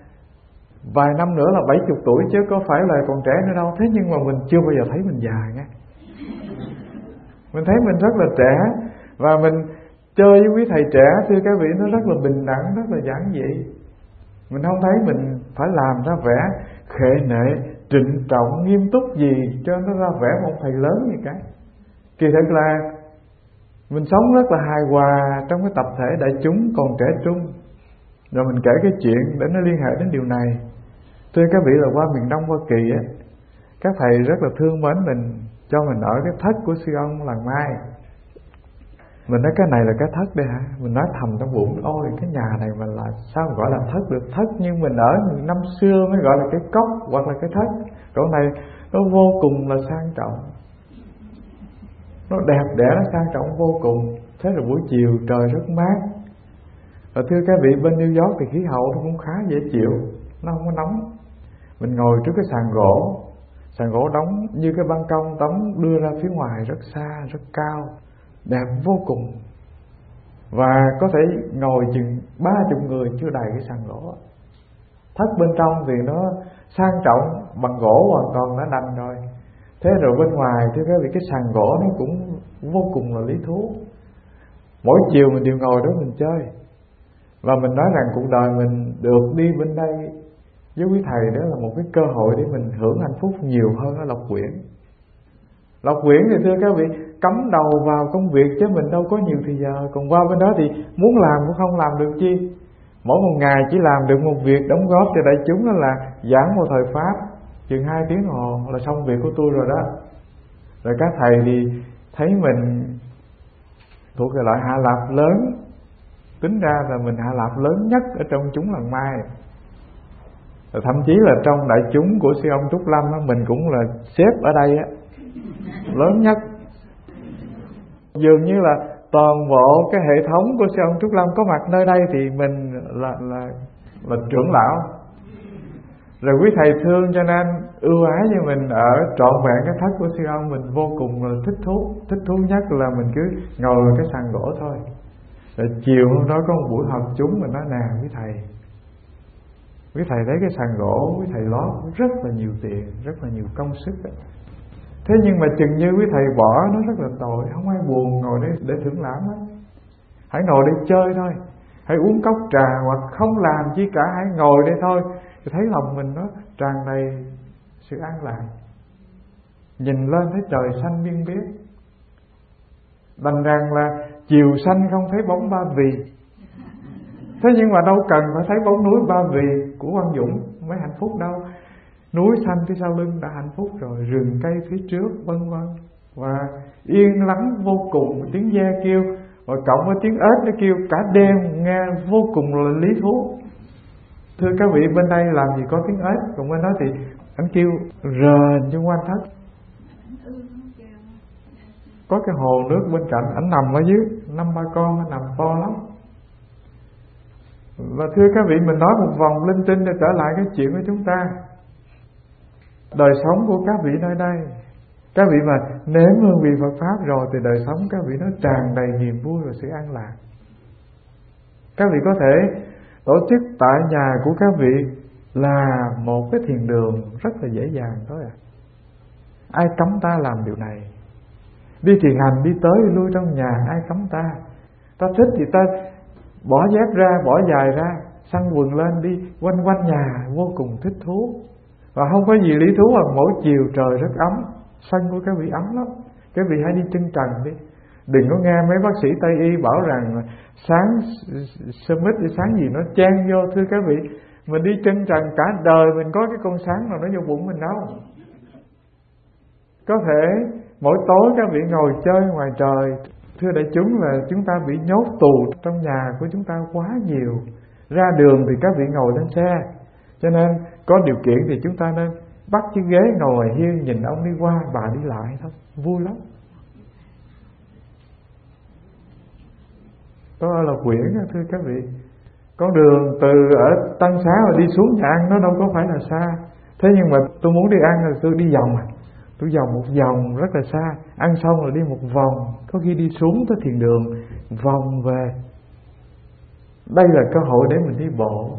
vài năm nữa là 70 tuổi chứ có phải là còn trẻ nữa đâu. Thế nhưng mà mình chưa bao giờ thấy mình già nghe. Mình thấy mình rất là trẻ. Và mình chơi với quý thầy trẻ, thưa các vị, nó rất là bình đẳng, rất là giản dị. Mình không thấy mình phải làm ra vẻ khệ nệ, trịnh trọng, nghiêm túc gì cho nó ra vẻ một thầy lớn như cái. Kỳ thực là mình sống rất là hài hòa trong cái tập thể đại chúng còn trẻ trung. Rồi mình kể cái chuyện để nó liên hệ đến điều này. Thưa các vị, là qua miền Đông Hoa Kỳ á, các thầy rất là thương mến mình, cho mình ở cái thất của sư ông Làng Mai. Mình nói cái này là cái thất đây hả? Mình nói thầm trong bụng, ôi cái nhà này mà là sao gọi là thất được? Thất nhưng mình ở năm xưa mới gọi là cái cốc hoặc là cái thất. Còn này nó vô cùng là sang trọng, nó đẹp đẽ, nó sang trọng vô cùng. Thế rồi buổi chiều trời rất mát. Và thưa các vị, bên New York thì khí hậu nó cũng khá dễ chịu, nó không có nóng. Mình ngồi trước cái sàn gỗ đóng như cái ban công tấm đưa ra phía ngoài rất xa, rất cao, đẹp vô cùng. Và có thể ngồi chừng 30 người chưa đầy cái sàn gỗ. Thất bên trong thì nó sang trọng, bằng gỗ hoàn toàn đã đành rồi. Thế rồi bên ngoài thưa các vị, cái sàn gỗ nó cũng vô cùng là lý thú. Mỗi chiều mình đều ngồi đó mình chơi. Và mình nói rằng cuộc đời mình được đi bên đây với quý thầy đó là một cái cơ hội để mình hưởng hạnh phúc nhiều hơn ở Lộc Quyển. Lộc Quyển thì thưa các vị, cắm đầu vào công việc chứ mình đâu có nhiều thời giờ. Còn qua bên đó thì muốn làm cũng không làm được chi. Mỗi một ngày chỉ làm được một việc đóng góp cho đại chúng, đó là giảng một thời Pháp chừng 2 tiếng đồng hồ là xong việc của tôi rồi đó. Rồi các thầy thì thấy mình thuộc cái loại hạ lạp lớn. Tính ra là mình hạ lạp lớn nhất ở trong chúng Làng Mai. Rồi thậm chí là trong đại chúng của sư ông Trúc Lâm á, mình cũng là xếp ở đây á, lớn nhất. Dường như là toàn bộ cái hệ thống của sư ông Trúc Lâm có mặt nơi đây thì mình là trưởng lão. Rồi quý thầy thương cho nên ưu ái cho mình ở trọn vẹn cái thất của sư ông. Mình vô cùng là thích thú nhất là mình cứ ngồi vào cái sàn gỗ thôi. Rồi chiều hôm đó có một buổi họp chúng, mình nói nè quý thầy thấy cái sàn gỗ quý thầy lót rất là nhiều tiền, rất là nhiều công sức đó. Thế nhưng mà chừng như quý thầy bỏ nó rất là tội, không ai buồn ngồi đây để thưởng lãm hết. Hãy ngồi đây chơi thôi, hãy uống cốc trà hoặc không làm chi cả, hãy ngồi đây thôi. Thì thấy lòng mình nó tràn đầy sự an lạc. Nhìn lên thấy trời xanh biên biếc. Đành rằng là chiều xanh không thấy bóng Ba Vì. Thế nhưng mà đâu cần phải thấy bóng núi Ba Vì của Quang Dũng mới hạnh phúc đâu. Núi xanh phía sau lưng đã hạnh phúc rồi, rừng cây phía trước vân vân. Và yên lắng vô cùng, tiếng ve kêu, và cộng với tiếng ếch nó kêu cả đêm, nghe vô cùng là lý thú. Thưa các vị, bên đây làm gì có tiếng ếch, còn bên đó thì anh kêu rền trong quanh thất. Có cái hồ nước bên cạnh, ảnh nằm ở dưới 5-3 con, nằm to lắm. Và thưa các vị, mình nói một vòng linh tinh để trở lại cái chuyện của chúng ta. Đời sống của các vị nơi đây, các vị mà nếm hương vị Phật Pháp rồi thì đời sống các vị nó tràn đầy niềm vui và sự an lạc. Các vị có thể tổ chức tại nhà của các vị là một cái thiền đường rất là dễ dàng thôi à. Ai cấm ta làm điều này? Đi thiền hành đi tới đi lui trong nhà, ai cấm ta? Ta thích thì ta bỏ dép ra, bỏ giày ra, xăng quần lên đi quanh quanh nhà, vô cùng thích thú. Và không có gì lý thú bằng mỗi chiều trời rất ấm, sân của các vị ấm lắm. Các vị hãy đi chân trần đi. Đừng có nghe mấy bác sĩ Tây y bảo rằng sáng sớm mít hay sáng gì nó chen vô. Thưa các vị, mình đi chân trần cả đời mình có cái con sáng nào nó vô bụng mình đâu. Có thể mỗi tối các vị ngồi chơi ngoài trời. Thưa đại chúng, là chúng ta bị nhốt tù trong nhà của chúng ta quá nhiều. Ra đường thì các vị ngồi lên xe, cho nên có điều kiện thì chúng ta nên bắt chiếc ghế ngồi hiên, nhìn ông đi qua bà đi lại thôi, vui lắm. Đó là Quyển, thưa các vị. Con đường từ ở Tân Xá mà đi xuống nhà ăn nó đâu có phải là xa. Thế nhưng mà tôi muốn đi ăn là tôi đi vòng à. Tôi vòng một vòng rất là xa. Ăn xong rồi đi một vòng, có khi đi xuống tới thiền đường, vòng về. Đây là cơ hội để mình đi bộ.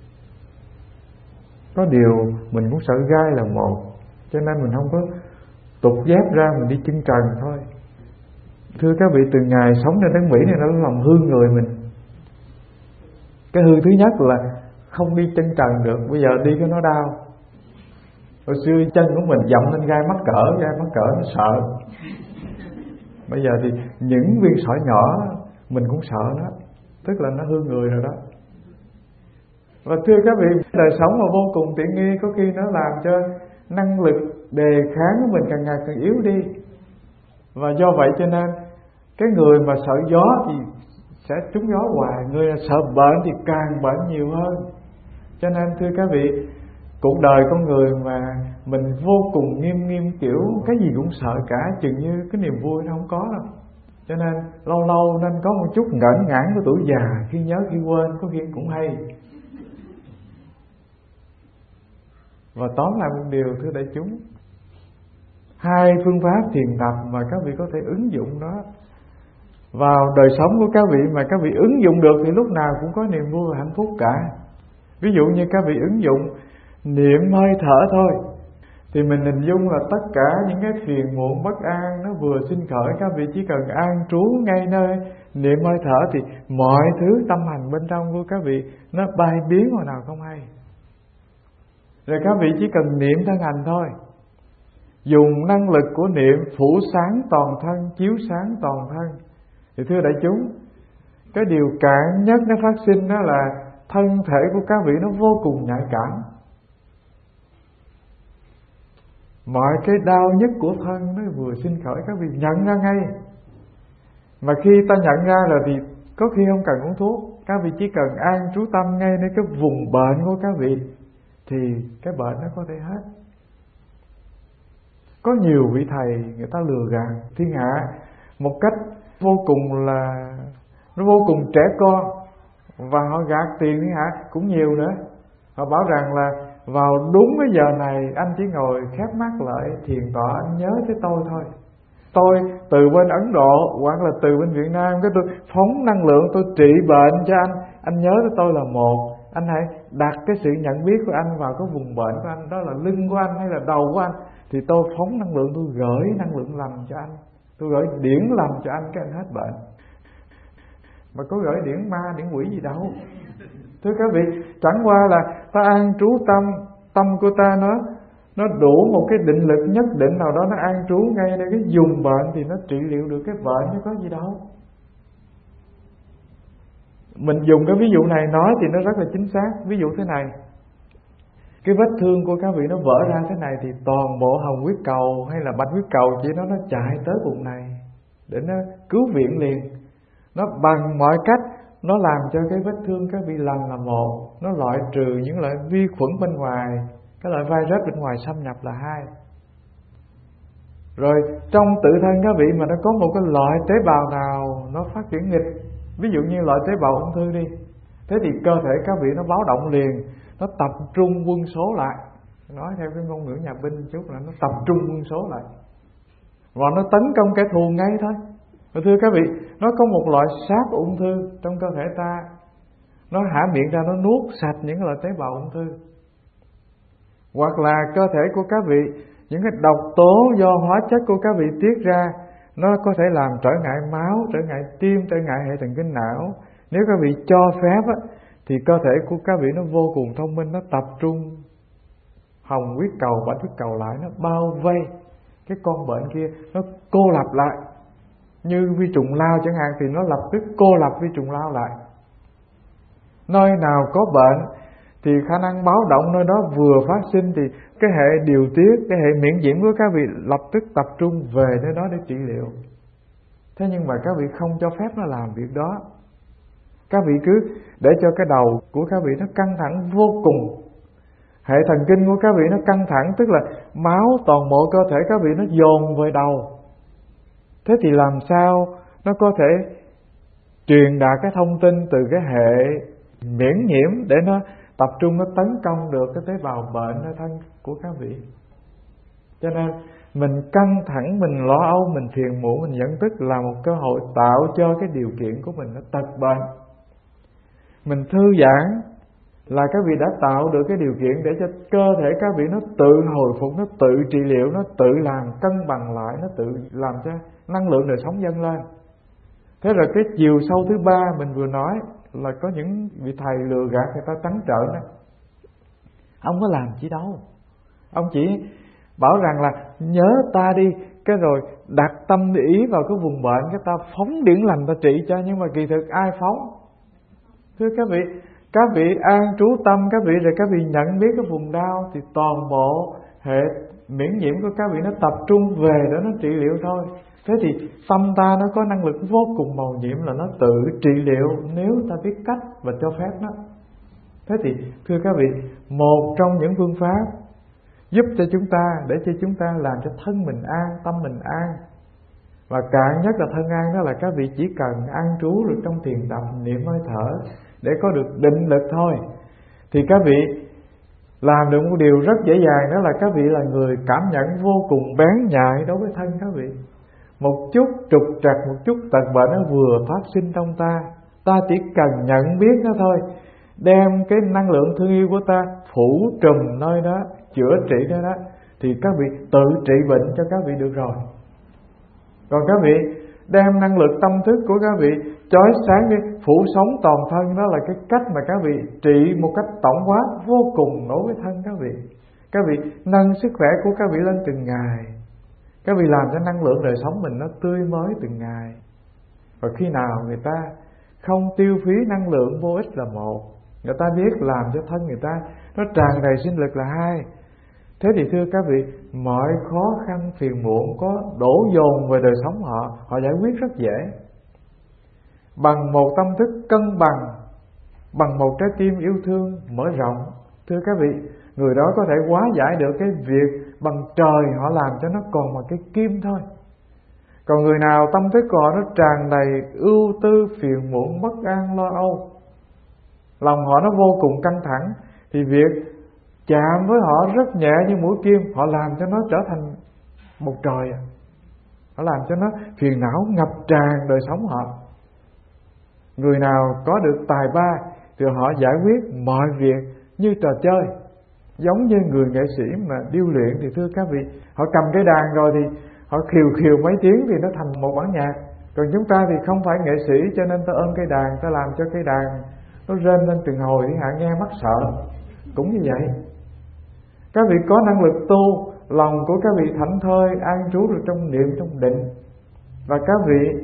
Có điều mình cũng sợ gai là một, cho nên mình không có tục dép ra, mình đi chân trần thôi. Thưa các vị, từ ngày sống trên đất Mỹ này nó làm hư người mình. Cái hư thứ nhất là không đi chân trần được. Bây giờ đi cái nó đau. Hồi xưa chân của mình dậm lên gai mắc cỡ nó sợ. Bây giờ thì những viên sỏi nhỏ mình cũng sợ đó, tức là nó hư người rồi đó. Và thưa các vị, đời sống mà vô cùng tiện nghi, có khi nó làm cho năng lực đề kháng của mình càng ngày càng yếu đi. Và do vậy cho nên cái người mà sợ gió thì sẽ trúng gió hoài, người sợ bệnh thì càng bệnh nhiều hơn. Cho nên thưa các vị, cuộc đời con người mà mình vô cùng nghiêm kiểu cái gì cũng sợ cả, chừng như cái niềm vui nó không có đâu. Cho nên lâu lâu nên có một chút ngẩn ngãn của tuổi già, khi nhớ khi quên, có khi cũng hay. Và tóm lại một điều, thưa đại chúng, hai phương pháp thiền tập mà các vị có thể ứng dụng đó vào đời sống của các vị, mà các vị ứng dụng được thì lúc nào cũng có niềm vui và hạnh phúc cả. Ví dụ như các vị ứng dụng niệm hơi thở thôi, thì mình hình dung là tất cả những cái phiền muộn bất an nó vừa sinh khởi, các vị chỉ cần an trú ngay nơi niệm hơi thở thì mọi thứ tâm hành bên trong của các vị nó bay biến hồi nào không hay. Rồi các vị chỉ cần niệm thân hành thôi, dùng năng lực của niệm phủ sáng toàn thân, chiếu sáng toàn thân. Thì thưa đại chúng, cái điều cản nhất nó phát sinh đó là thân thể của các vị nó vô cùng nhạy cảm. Mọi cái đau nhất của thân nó vừa sinh khởi các vị nhận ra ngay. Mà khi ta nhận ra rồi thì có khi không cần uống thuốc, các vị chỉ cần an trú tâm ngay nơi cái vùng bệnh của các vị thì cái bệnh nó có thể hết. Có nhiều vị thầy người ta lừa gạt thiên hạ một cách vô cùng là nó vô cùng trẻ con, và họ gạt tiền thiên hạ cũng nhiều nữa. Họ bảo rằng là vào đúng cái giờ này anh chỉ ngồi khép mắt lại thiền tọa, anh nhớ tới tôi thôi. Tôi từ bên Ấn Độ hoặc là từ bên Việt Nam, cái tôi phóng năng lượng tôi trị bệnh cho anh nhớ tới tôi là một. Anh hãy đặt cái sự nhận biết của anh vào cái vùng bệnh của anh, đó là lưng của anh hay là đầu của anh, thì tôi phóng năng lượng, tôi gửi năng lượng lành cho anh, tôi gửi điển lành cho anh, cái anh hết bệnh. Mà có gửi điển ma điển quỷ gì đâu. Thưa các vị, chẳng qua là ta an trú tâm của ta nó đủ một cái định lực nhất định nào đó, nó an trú ngay nơi cái vùng bệnh thì nó trị liệu được cái bệnh, chứ có gì đâu. Mình dùng cái ví dụ này nói thì nó rất là chính xác. Ví dụ thế này, cái vết thương của các vị nó vỡ ra thế này thì toàn bộ hồng huyết cầu hay là bạch huyết cầu chỉ nó chạy tới vùng này để nó cứu viện liền. Nó bằng mọi cách nó làm cho cái vết thương các vị lành là một, nó loại trừ những loại vi khuẩn bên ngoài, cái loại virus bên ngoài xâm nhập là hai. Rồi trong tự thân các vị mà nó có một cái loại tế bào nào nó phát triển nghịch, ví dụ như loại tế bào ung thư đi, thế thì cơ thể các vị nó báo động liền, nó tập trung quân số lại. Nói theo cái ngôn ngữ nhà binh chút là nó tập trung quân số lại và nó tấn công kẻ thù ngay thôi. Và thưa các vị, nó có một loại sát ung thư trong cơ thể ta, nó há miệng ra, nó nuốt sạch những loại tế bào ung thư. Hoặc là cơ thể của các vị, những cái độc tố do hóa chất của các vị tiết ra, nó có thể làm trở ngại máu, trở ngại tim, trở ngại hệ thần kinh não. Nếu các vị cho phép á, thì cơ thể của các vị nó vô cùng thông minh, nó tập trung hồng huyết cầu, bạch huyết cầu lại, nó bao vây cái con bệnh kia, nó cô lập lại. Như vi trùng lao chẳng hạn thì nó lập tức cô lập vi trùng lao lại. Nơi nào có bệnh thì khả năng báo động nơi đó vừa phát sinh thì cái hệ điều tiết, cái hệ miễn nhiễm của các vị lập tức tập trung về nơi đó để trị liệu. Thế nhưng mà các vị không cho phép nó làm việc đó. Các vị cứ để cho cái đầu của các vị nó căng thẳng vô cùng. Hệ thần kinh của các vị nó căng thẳng, tức là máu toàn bộ cơ thể các vị nó dồn về đầu. Thế thì làm sao nó có thể truyền đạt cái thông tin từ cái hệ miễn nhiễm để nó tập trung, nó tấn công được cái tế bào bệnh ở thân của các vị. Cho nên mình căng thẳng, mình lo âu, mình phiền muộn, mình giận tức là một cơ hội tạo cho cái điều kiện của mình nó tật bệnh. Mình thư giãn là các vị đã tạo được cái điều kiện để cho cơ thể các vị nó tự hồi phục, nó tự trị liệu, nó tự làm cân bằng lại, nó tự làm cho năng lượng đời sống dâng lên. Thế rồi cái chiều sâu thứ ba mình vừa nói là có những vị thầy lừa gạt người ta trắng trợn đó. Ông có làm gì đâu, ông chỉ bảo rằng là nhớ ta đi, cái rồi đặt tâm ý vào cái vùng bệnh, cái ta phóng điển lành ta trị cho. Nhưng mà kỳ thực ai phóng? Thưa các vị an trú tâm các vị, rồi các vị nhận biết cái vùng đau thì toàn bộ hệ miễn nhiễm của các vị nó tập trung về để nó trị liệu thôi. Thế thì tâm ta nó có năng lực vô cùng màu nhiệm là nó tự trị liệu nếu ta biết cách và cho phép nó. Thế thì thưa các vị, một trong những phương pháp giúp cho chúng ta, để cho chúng ta làm cho thân mình an, tâm mình an, và cạn nhất là thân an, đó là các vị chỉ cần an trú được trong thiền tập niệm hơi thở để có được định lực thôi. Thì các vị làm được một điều rất dễ dàng, đó là các vị là người cảm nhận vô cùng bén nhạy đối với thân các vị. Một chút trục trặc, một chút tật bệnh nó vừa phát sinh trong ta, ta chỉ cần nhận biết nó thôi, đem cái năng lượng thương yêu của ta phủ trùm nơi đó, chữa trị nơi đó, thì các vị tự trị bệnh cho các vị được rồi. Còn các vị đem năng lực tâm thức của các vị chói sáng đi, phủ sống toàn thân, đó là cái cách mà các vị trị một cách tổng quát vô cùng đối với thân các vị. Các vị nâng sức khỏe của các vị lên từng ngày, các vị làm cho năng lượng đời sống mình nó tươi mới từng ngày. Và khi nào người ta không tiêu phí năng lượng vô ích là một, người ta biết làm cho thân người ta nó tràn đầy sinh lực là hai. Thế thì thưa các vị, mọi khó khăn phiền muộn có đổ dồn về đời sống họ giải quyết rất dễ. Bằng một tâm thức cân bằng, bằng một trái tim yêu thương mở rộng, thưa các vị, người đó có thể hóa giải được cái việc bằng trời họ làm cho nó còn bằng cái kim thôi. Còn người nào tâm thức của họ nó tràn đầy ưu tư, phiền muộn, bất an, lo âu, lòng họ nó vô cùng căng thẳng, thì việc chạm với họ rất nhẹ như mũi kim, họ làm cho nó trở thành một trời. Họ làm cho nó phiền não ngập tràn đời sống họ. Người nào có được tài ba thì họ giải quyết mọi việc như trò chơi, giống như người nghệ sĩ mà điêu luyện. Thì thưa các vị, họ cầm cái đàn rồi thì họ khiều mấy tiếng thì nó thành một bản nhạc. Còn chúng ta thì không phải nghệ sĩ, cho nên ta ôm cây đàn, ta làm cho cây đàn nó rên lên từng hồi thì hạ nghe mắc sợ. Cũng như vậy, các vị có năng lực tu, lòng của các vị thảnh thơi, an trú được trong niệm, trong định, và các vị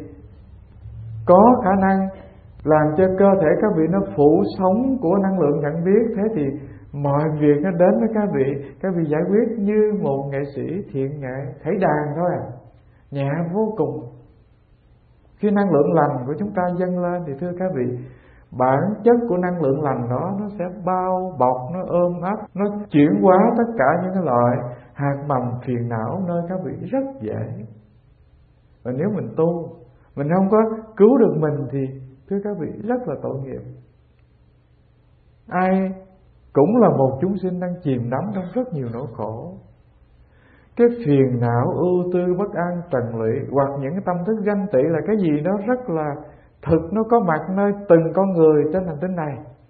có khả năng làm cho cơ thể các vị nó phủ sống của năng lượng nhận biết. Thế thì mọi việc nó đến với các vị giải quyết như một nghệ sĩ thiện nghệ thảy đàn thôi à, nhẹ vô cùng. Khi năng lượng lành của chúng ta dâng lên thì thưa các vị, bản chất của năng lượng lành đó nó sẽ bao bọc, nó ôm ấp, nó chuyển hóa tất cả những cái loại hạt mầm phiền não nơi các vị rất dễ. Và nếu mình tu, mình không có cứu được mình thì thưa các vị rất là tội nghiệp. Ai cũng là một chúng sinh đang chìm đắm trong rất nhiều nỗi khổ. Cái phiền não, ưu tư, bất an, trần lụy, hoặc những cái tâm thức ganh tị là cái gì đó rất là thực, nó có mặt nơi từng con người trên hành tinh này.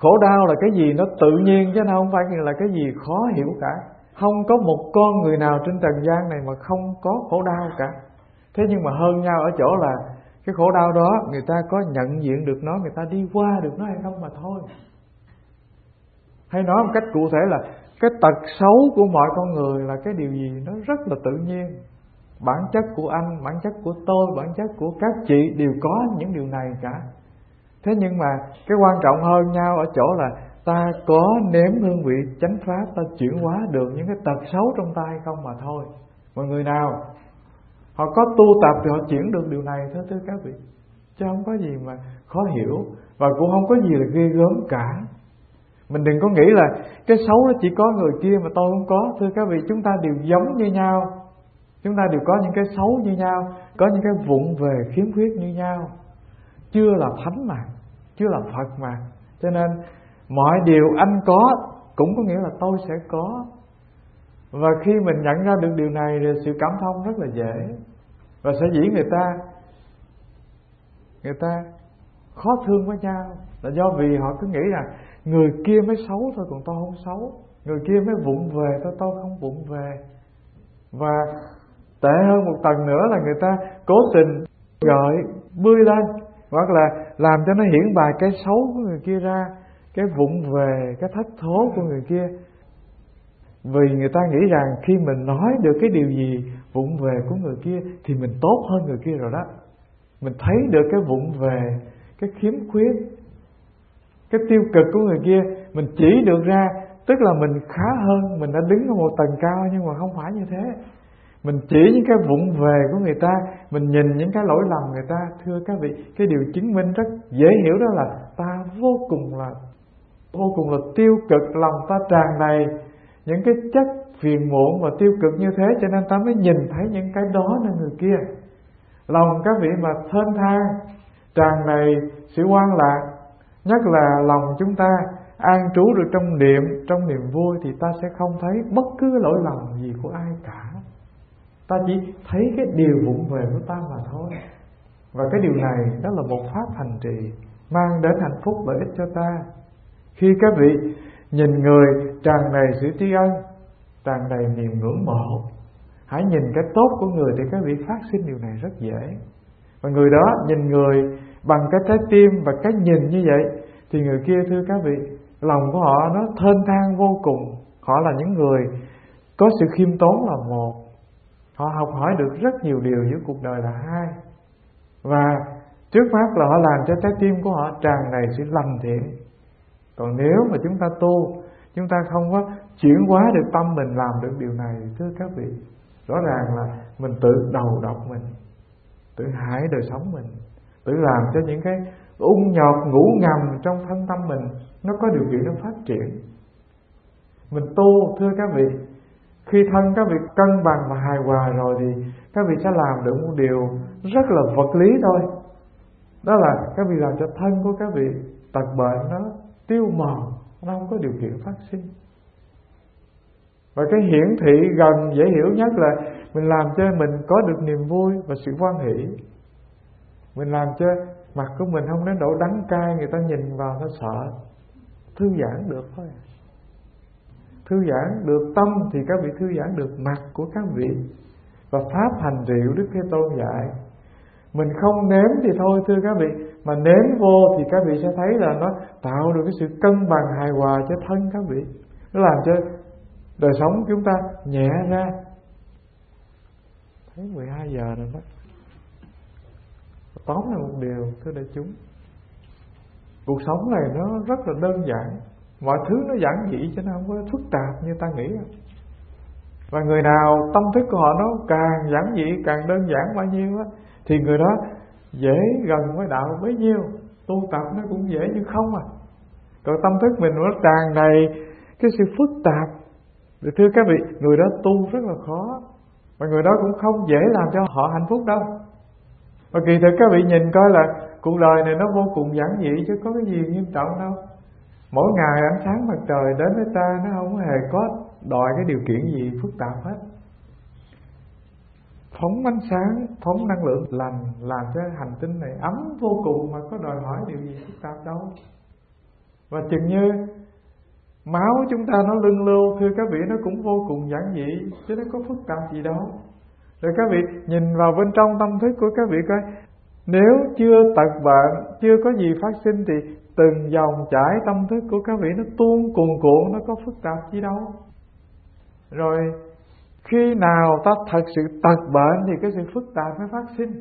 Khổ đau là cái gì nó tự nhiên chứ nó không phải là cái gì khó hiểu cả. Không có một con người nào trên trần gian này mà không có khổ đau cả. Thế nhưng mà hơn nhau ở chỗ là cái khổ đau đó người ta có nhận diện được nó, người ta đi qua được nó hay không mà thôi. Hay nói một cách cụ thể là cái tật xấu của mọi con người là cái điều gì nó rất là tự nhiên. Bản chất của anh, bản chất của tôi, bản chất của các chị đều có những điều này cả. Thế nhưng mà cái quan trọng hơn nhau ở chỗ là ta có nếm hương vị chánh pháp, ta chuyển hóa được những cái tật xấu trong ta hay không mà thôi. Mọi người nào họ có tu tập thì họ chuyển được điều này thôi thưa các vị. Chứ không có gì mà khó hiểu, và cũng không có gì là ghê gớm cả. Mình đừng có nghĩ là cái xấu nó chỉ có người kia mà tôi không có. Thưa các vị, chúng ta đều giống như nhau. Chúng ta đều có những cái xấu như nhau, có những cái vụng về khiếm khuyết như nhau. Chưa là thánh mà, chưa là Phật mà. Cho nên mọi điều anh có cũng có nghĩa là tôi sẽ có. Và khi mình nhận ra được điều này thì sự cảm thông rất là dễ. Và sở dĩ người ta khó thương với nhau là do vì họ cứ nghĩ rằng người kia mới xấu thôi, còn tôi không xấu. Người kia mới vụng về thôi, tôi không vụng về. Và tệ hơn một tầng nữa là người ta cố tình gợi bươi lên, hoặc là làm cho nó hiển bài cái xấu của người kia ra, cái vụng về, cái thất thố của người kia. Vì người ta nghĩ rằng khi mình nói được cái điều gì vụng về của người kia thì mình tốt hơn người kia rồi đó. Mình thấy được cái vụng về, cái khiếm khuyết, cái tiêu cực của người kia, mình chỉ được ra, tức là mình khá hơn, mình đã đứng ở một tầng cao. Nhưng mà không phải như thế. Mình chỉ những cái vụng về của người ta, mình nhìn những cái lỗi lầm người ta. Thưa các vị, cái điều chứng minh rất dễ hiểu đó là ta vô cùng là tiêu cực, lòng ta tràn đầy những cái chất phiền muộn và tiêu cực như thế, cho nên ta mới nhìn thấy những cái đó nơi người kia. Lòng các vị mà thênh thang, tràn đầy sự hoan lạc, nhất là lòng chúng ta an trú được trong niềm vui, thì ta sẽ không thấy bất cứ lỗi lầm gì của ai cả. Ta chỉ thấy cái điều vụng về của ta mà thôi. Và cái điều này đó là một pháp hành trì mang đến hạnh phúc lợi ích cho ta. Khi các vị nhìn người tràn đầy sự tri ân, tràn đầy niềm ngưỡng mộ, hãy nhìn cái tốt của người thì các vị phát sinh điều này rất dễ. Và người đó nhìn người bằng cái trái tim và cái nhìn như vậy thì người kia, thưa các vị, lòng của họ nó thênh thang vô cùng. Họ là những người có sự khiêm tốn là một, họ học hỏi được rất nhiều điều giữa cuộc đời là hai. Và trước mắt là họ làm cho trái tim của họ tràn đầy sự lành thiện. Còn nếu mà chúng ta tu, chúng ta không có chuyển hóa được tâm mình làm được điều này, thưa các vị, rõ ràng là mình tự đầu độc mình, tự hại đời sống mình, tự làm cho những cái ung nhọt ngủ ngầm trong thân tâm mình nó có điều kiện nó phát triển. Mình tu, thưa các vị, khi thân các vị cân bằng và hài hòa rồi thì các vị sẽ làm được một điều rất là vật lý thôi. Đó là các vị làm cho thân của các vị tật bệnh nó tiêu mòn, nó không có điều kiện phát sinh. Và cái hiển thị gần dễ hiểu nhất là mình làm cho mình có được niềm vui và sự hoan hỷ. Mình làm cho mặt của mình không đến độ đắng cay, người ta nhìn vào nó sợ. Thư giãn được thôi. Thư giãn được tâm thì các vị thư giãn được mặt của các vị. Và pháp hành rượu Đức Thế Tôn dạy, mình không nếm thì thôi thưa các vị, mà nếm vô thì các vị sẽ thấy là nó tạo được cái sự cân bằng hài hòa cho thân các vị. Nó làm cho đời sống chúng ta nhẹ ra. Thấy 12 giờ rồi đó. Tóm lại một điều thưa đại chúng, cuộc sống này nó rất là đơn giản, mọi thứ nó giản dị cho nên không có phức tạp như ta nghĩ. Và người nào tâm thức của họ nó càng giản dị, càng đơn giản bao nhiêu á, thì người đó dễ gần với đạo bấy nhiêu. Tu tập nó cũng dễ như không à. Còn tâm thức mình nó tràn đầy cái sự phức tạp, thì thưa các vị, người đó tu rất là khó. Và người đó cũng không dễ làm cho họ hạnh phúc đâu. Và kỳ thực các vị nhìn coi là cuộc đời này nó vô cùng giản dị chứ có cái gì nghiêm trọng đâu. Mỗi ngày ánh sáng mặt trời đến với ta, nó không hề có đòi cái điều kiện gì phức tạp hết. Phóng ánh sáng, phóng năng lượng lành, làm cho hành tinh này ấm vô cùng mà có đòi hỏi điều gì phức tạp đâu. Và chừng như máu chúng ta nó lưng lưu, thưa các vị, nó cũng vô cùng giản dị, chứ nó có phức tạp gì đâu. Rồi các vị nhìn vào bên trong tâm thức của các vị coi, nếu chưa tật bệnh, chưa có gì phát sinh thì từng dòng chảy tâm thức của các vị nó tuôn cuồn cuộn, nó có phức tạp gì đâu. Rồi khi nào ta thật sự tật bệnh thì cái sự phức tạp mới phát sinh.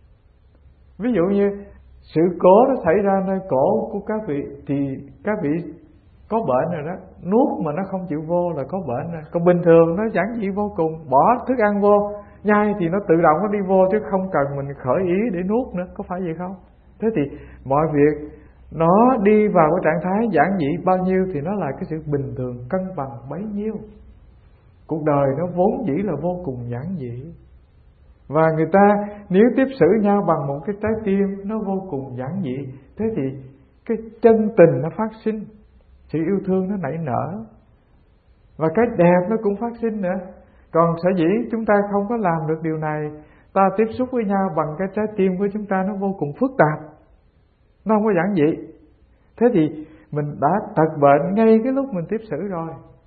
Ví dụ như sự cố nó xảy ra nơi cổ của các vị thì các vị có bệnh rồi đó, nuốt mà nó không chịu vô là có bệnh rồi. Còn bình thường nó giản dị vô cùng, bỏ thức ăn vô nhai thì nó tự động nó đi vô, chứ không cần mình khởi ý để nuốt nữa, có phải vậy không? Thế thì mọi việc nó đi vào cái trạng thái giản dị bao nhiêu thì nó là cái sự bình thường cân bằng bấy nhiêu. Cuộc đời nó vốn dĩ là vô cùng giản dị. Và người ta nếu tiếp xử nhau bằng một cái trái tim nó vô cùng giản dị, thế thì cái chân tình nó phát sinh, sự yêu thương nó nảy nở, và cái đẹp nó cũng phát sinh nữa. Còn sở dĩ chúng ta không có làm được điều này, ta tiếp xúc với nhau bằng cái trái tim của chúng ta nó vô cùng phức tạp, nó không có giản dị. Thế thì mình đã tật bệnh ngay cái lúc mình tiếp xử rồi.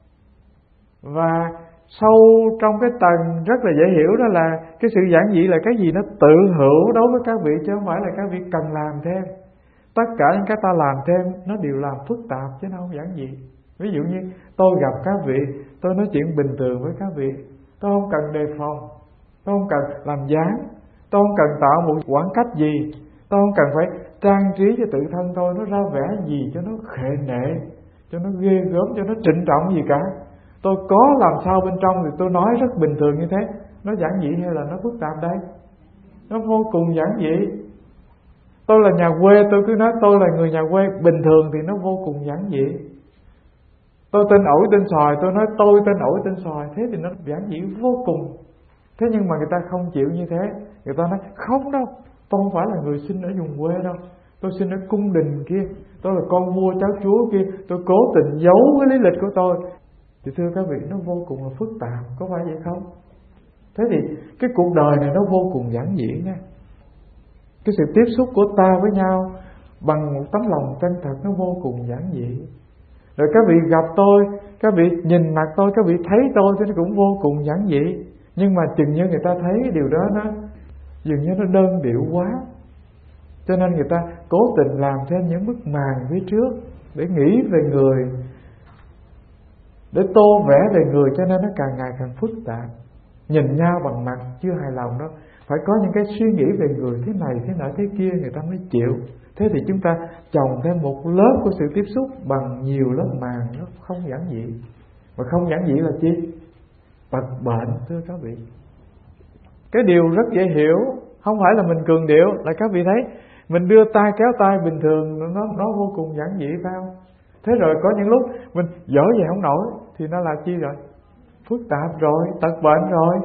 Và sâu trong cái tầng rất là dễ hiểu đó là cái sự giản dị là cái gì nó tự hữu đối với các vị, chứ không phải là các vị cần làm thêm. Tất cả những cái ta làm thêm nó đều làm phức tạp chứ nó không giản dị. Ví dụ như tôi gặp các vị, tôi nói chuyện bình thường với các vị, tôi không cần đề phòng, tôi không cần làm dáng, tôi không cần tạo một khoảng cách gì, tôi không cần phải trang trí cho tự thân tôi nó ra vẻ gì cho nó khệ nệ, cho nó ghê gớm, cho nó trịnh trọng gì cả. Tôi có làm sao bên trong thì tôi nói rất bình thường như thế. Nó giản dị hay là nó phức tạp đây? Nó vô cùng giản dị. Tôi là nhà quê, tôi cứ nói tôi là người nhà quê bình thường thì nó vô cùng giản dị. Tôi tên ổi tên xoài, tôi nói tôi tên ổi tên xoài, thế thì nó giản dị vô cùng. Thế nhưng mà người ta không chịu như thế. Người ta nói không đâu, tôi không phải là người sinh ở vùng quê đâu, tôi sinh ở cung đình kia, tôi là con vua cháu chúa kia, tôi cố tình giấu cái lý lịch của tôi. Thì thưa các vị, nó vô cùng là phức tạp, có phải vậy không? Thế thì cái cuộc đời này nó vô cùng giản dị nha. Cái sự tiếp xúc của ta với nhau bằng một tấm lòng chân thật nó vô cùng giản dị. Rồi các vị gặp tôi, các vị nhìn mặt tôi, các vị thấy tôi thì nó cũng vô cùng giản dị. Nhưng mà chừng như người ta thấy điều đó nó dường như nó đơn điệu quá, cho nên người ta cố tình làm thêm những bức màn phía trước để nghĩ về người, để tô vẽ về người, cho nên nó càng ngày càng phức tạp. Nhìn nhau bằng mặt chưa hài lòng đó, phải có những cái suy nghĩ về người thế này thế nọ thế kia người ta mới chịu. Thế thì chúng ta chồng thêm một lớp của sự tiếp xúc bằng nhiều lớp màng, nó không giản dị. Mà không giản dị là chi? Tật bệnh, thưa các vị. Cái điều rất dễ hiểu, không phải là mình cường điệu, là các vị thấy mình đưa tay kéo tay bình thường nó vô cùng giản dị, phải không? Thế rồi có những lúc mình dở về không nổi thì nó là chi rồi? Phức tạp rồi, tật bệnh rồi.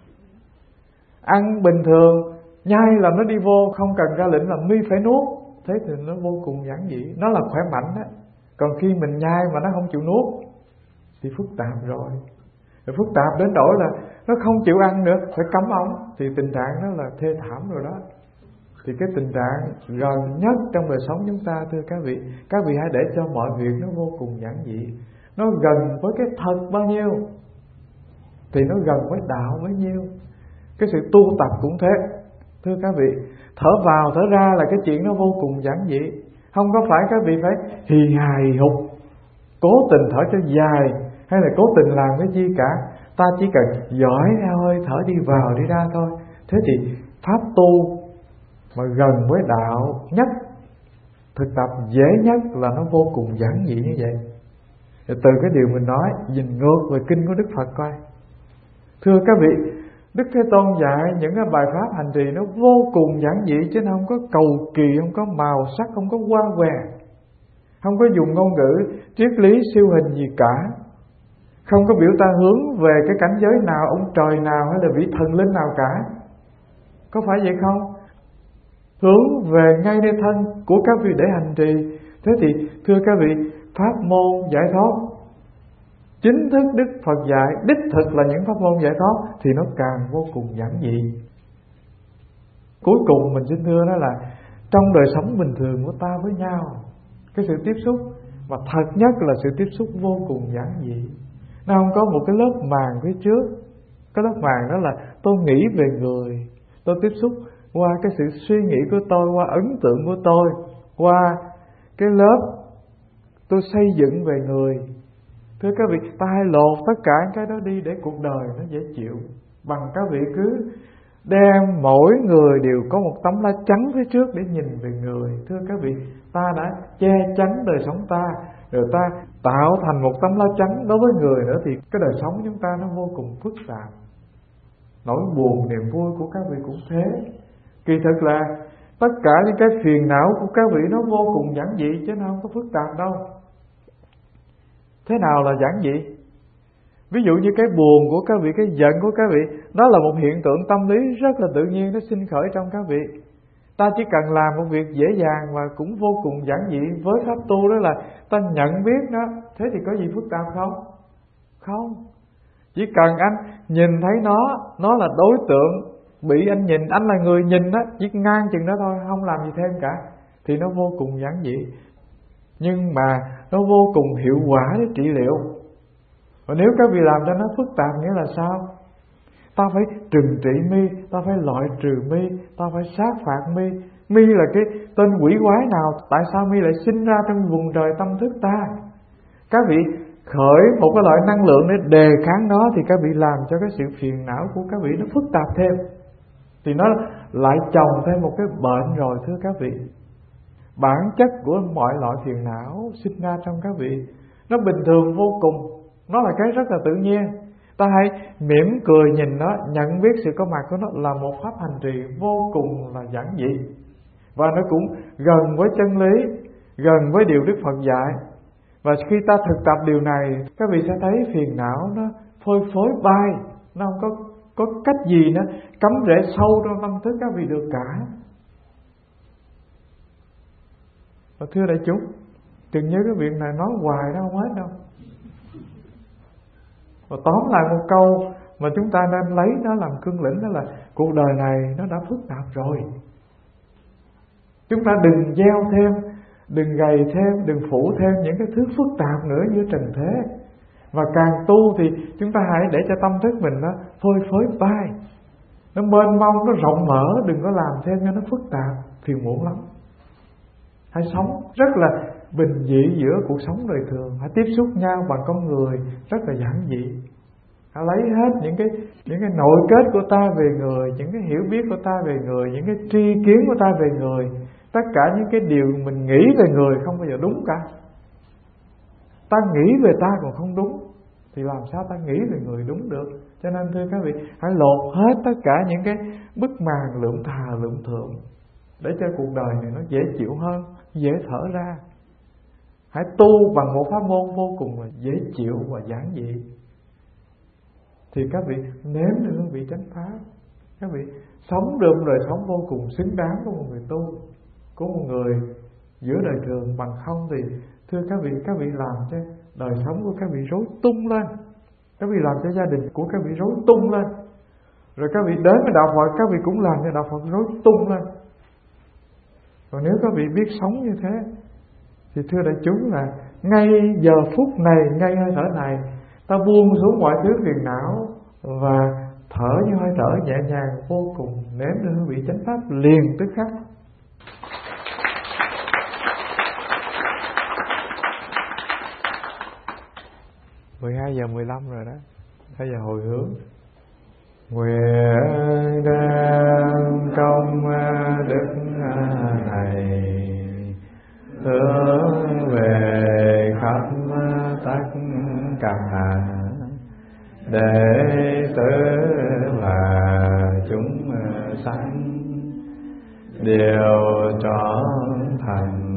Ăn bình thường, nhai là nó đi vô, không cần ra lệnh là mi phải nuốt, thế thì nó vô cùng giản dị, nó là khỏe mạnh đó. Còn khi mình nhai mà nó không chịu nuốt thì phức tạp rồi. Rồi phức tạp đến nỗi là nó không chịu ăn nữa, phải cấm ống, thì tình trạng đó là thê thảm rồi đó. Thì cái tình trạng gần nhất trong đời sống chúng ta, thưa các vị hãy để cho mọi việc nó vô cùng giản dị. Nó gần với cái thật bao nhiêu thì nó gần với đạo bấy nhiêu. Cái sự tu tập cũng thế, thưa các vị. Thở vào thở ra là cái chuyện nó vô cùng giản dị. Không có phải các vị phải hì hài hục, cố tình thở cho dài, hay là cố tình làm cái gì cả. Ta chỉ cần dõi theo hơi thở đi vào đi ra thôi. Thế thì pháp tu mà gần với đạo nhất, thực tập dễ nhất là nó vô cùng giản dị như vậy. Rồi từ cái điều mình nói, nhìn ngược về kinh của Đức Phật coi. Thưa các vị, Đức Thế Tôn dạy những cái bài pháp hành trì nó vô cùng giản dị, chứ nó không có cầu kỳ, không có màu sắc, không có hoa hòe, không có dùng ngôn ngữ triết lý siêu hình gì cả, không có biểu ta hướng về cái cảnh giới nào, ông trời nào hay là vị thần linh nào cả. Có phải vậy không? Hướng về ngay nơi thân của các vị để hành trì. Thế thì thưa các vị, pháp môn giải thoát chính thức Đức Phật dạy, đích thực là những pháp môn giải thoát, thì nó càng vô cùng giản dị. Cuối cùng mình xin thưa đó là trong đời sống bình thường của ta với nhau, cái sự tiếp xúc mà thật nhất là sự tiếp xúc vô cùng giản dị. Nó không có một cái lớp màng phía trước. Cái lớp màng đó là tôi nghĩ về người, tôi tiếp xúc qua cái sự suy nghĩ của tôi, qua ấn tượng của tôi, qua cái lớp tôi xây dựng về người. Thưa các vị, ta hay lột tất cả cái đó đi để cuộc đời nó dễ chịu. Bằng các vị cứ đem mỗi người đều có một tấm lá chắn phía trước để nhìn về người. Thưa các vị, ta đã che chắn đời sống ta, rồi ta tạo thành một tấm lá chắn đối với người nữa, thì cái đời sống chúng ta nó vô cùng phức tạp. Nỗi buồn niềm vui của các vị cũng thế. Kỳ thực là tất cả những cái phiền não của các vị nó vô cùng giản dị, chứ nó không có phức tạp đâu. Thế nào là giản dị? Ví dụ như cái buồn của các vị, cái giận của các vị, nó là một hiện tượng tâm lý rất là tự nhiên, nó sinh khởi trong các vị. Ta chỉ cần làm một việc dễ dàng và cũng vô cùng giản dị với pháp tu, đó là ta nhận biết nó. Thế thì có gì phức tạp không? Không. Chỉ cần anh nhìn thấy nó là đối tượng bị anh nhìn, anh là người nhìn đó, chỉ ngang chừng đó thôi, không làm gì thêm cả, thì nó vô cùng giản dị. Nhưng mà nó vô cùng hiệu quả để trị liệu. Và nếu các vị làm cho nó phức tạp nghĩa là sao? Ta phải trừng trị mi, ta phải loại trừ mi, ta phải sát phạt mi. Mi là cái tên quỷ quái nào? Tại sao mi lại sinh ra trong vùng trời tâm thức ta? Các vị khởi một cái loại năng lượng để đề kháng nó, thì các vị làm cho cái sự phiền não của các vị nó phức tạp thêm, thì nó lại chồng thêm một cái bệnh rồi. Thưa các vị, bản chất của mọi loại phiền não sinh ra trong các vị nó bình thường vô cùng, nó là cái rất là tự nhiên. Ta hãy mỉm cười nhìn nó, nhận biết sự có mặt của nó là một pháp hành trì vô cùng là giản dị, và nó cũng gần với chân lý, gần với điều Đức Phật dạy. Và khi ta thực tập điều này, các vị sẽ thấy phiền não nó phơi phới bay, nó không có cách gì nó cắm rễ sâu trong tâm thức các vị được cả. Và thưa đại chúng, đừng nhớ cái việc này nói hoài nó không hết đâu. Và tóm lại một câu mà chúng ta nên lấy nó làm cương lĩnh, đó là cuộc đời này nó đã phức tạp rồi. Chúng ta đừng gieo thêm, đừng gầy thêm, đừng phủ thêm những cái thứ phức tạp nữa giữa trần thế. Và càng tu thì chúng ta hãy để cho tâm thức mình nó phơi phới bay, nó mênh mông, nó rộng mở, đừng có làm thêm cho nó phức tạp, phiền muộn lắm. Hãy sống rất là bình dị giữa cuộc sống đời thường, hãy tiếp xúc nhau bằng con người rất là giản dị. Hãy lấy hết những cái nội kết của ta về người, những cái hiểu biết của ta về người, những cái tri kiến của ta về người, tất cả những cái điều mình nghĩ về người không bao giờ đúng cả. Ta nghĩ về ta còn không đúng thì làm sao ta nghĩ về người đúng được? Cho nên thưa các vị, hãy lột hết tất cả những cái bức màn lượm thà lượm thượng, để cho cuộc đời này nó dễ chịu hơn, dễ thở ra. Hãy tu bằng một pháp môn vô cùng là dễ chịu và giản dị, thì các vị nếm được hương vị chánh pháp. Các vị sống được một đời sống vô cùng xứng đáng của một người tu, của một người giữa đời thường. Bằng không thì thưa các vị làm cho đời sống của các vị rối tung lên, các vị làm cho gia đình của các vị rối tung lên, rồi các vị đến với đạo Phật, các vị cũng làm cho đạo Phật rối tung lên. Còn nếu các vị biết sống như thế thì thưa đại chúng là ngay giờ phút này, ngay hơi thở này, ta buông xuống mọi thứ phiền não và thở như hơi thở nhẹ nhàng vô cùng, nếm được hương vị chánh pháp liền tức khắc. Mười 12:15 rồi đó, bây giờ hồi hướng. Nguyện đem công đức này hướng về khắp tất cả đệ tử và chúng sanh đều trọn thành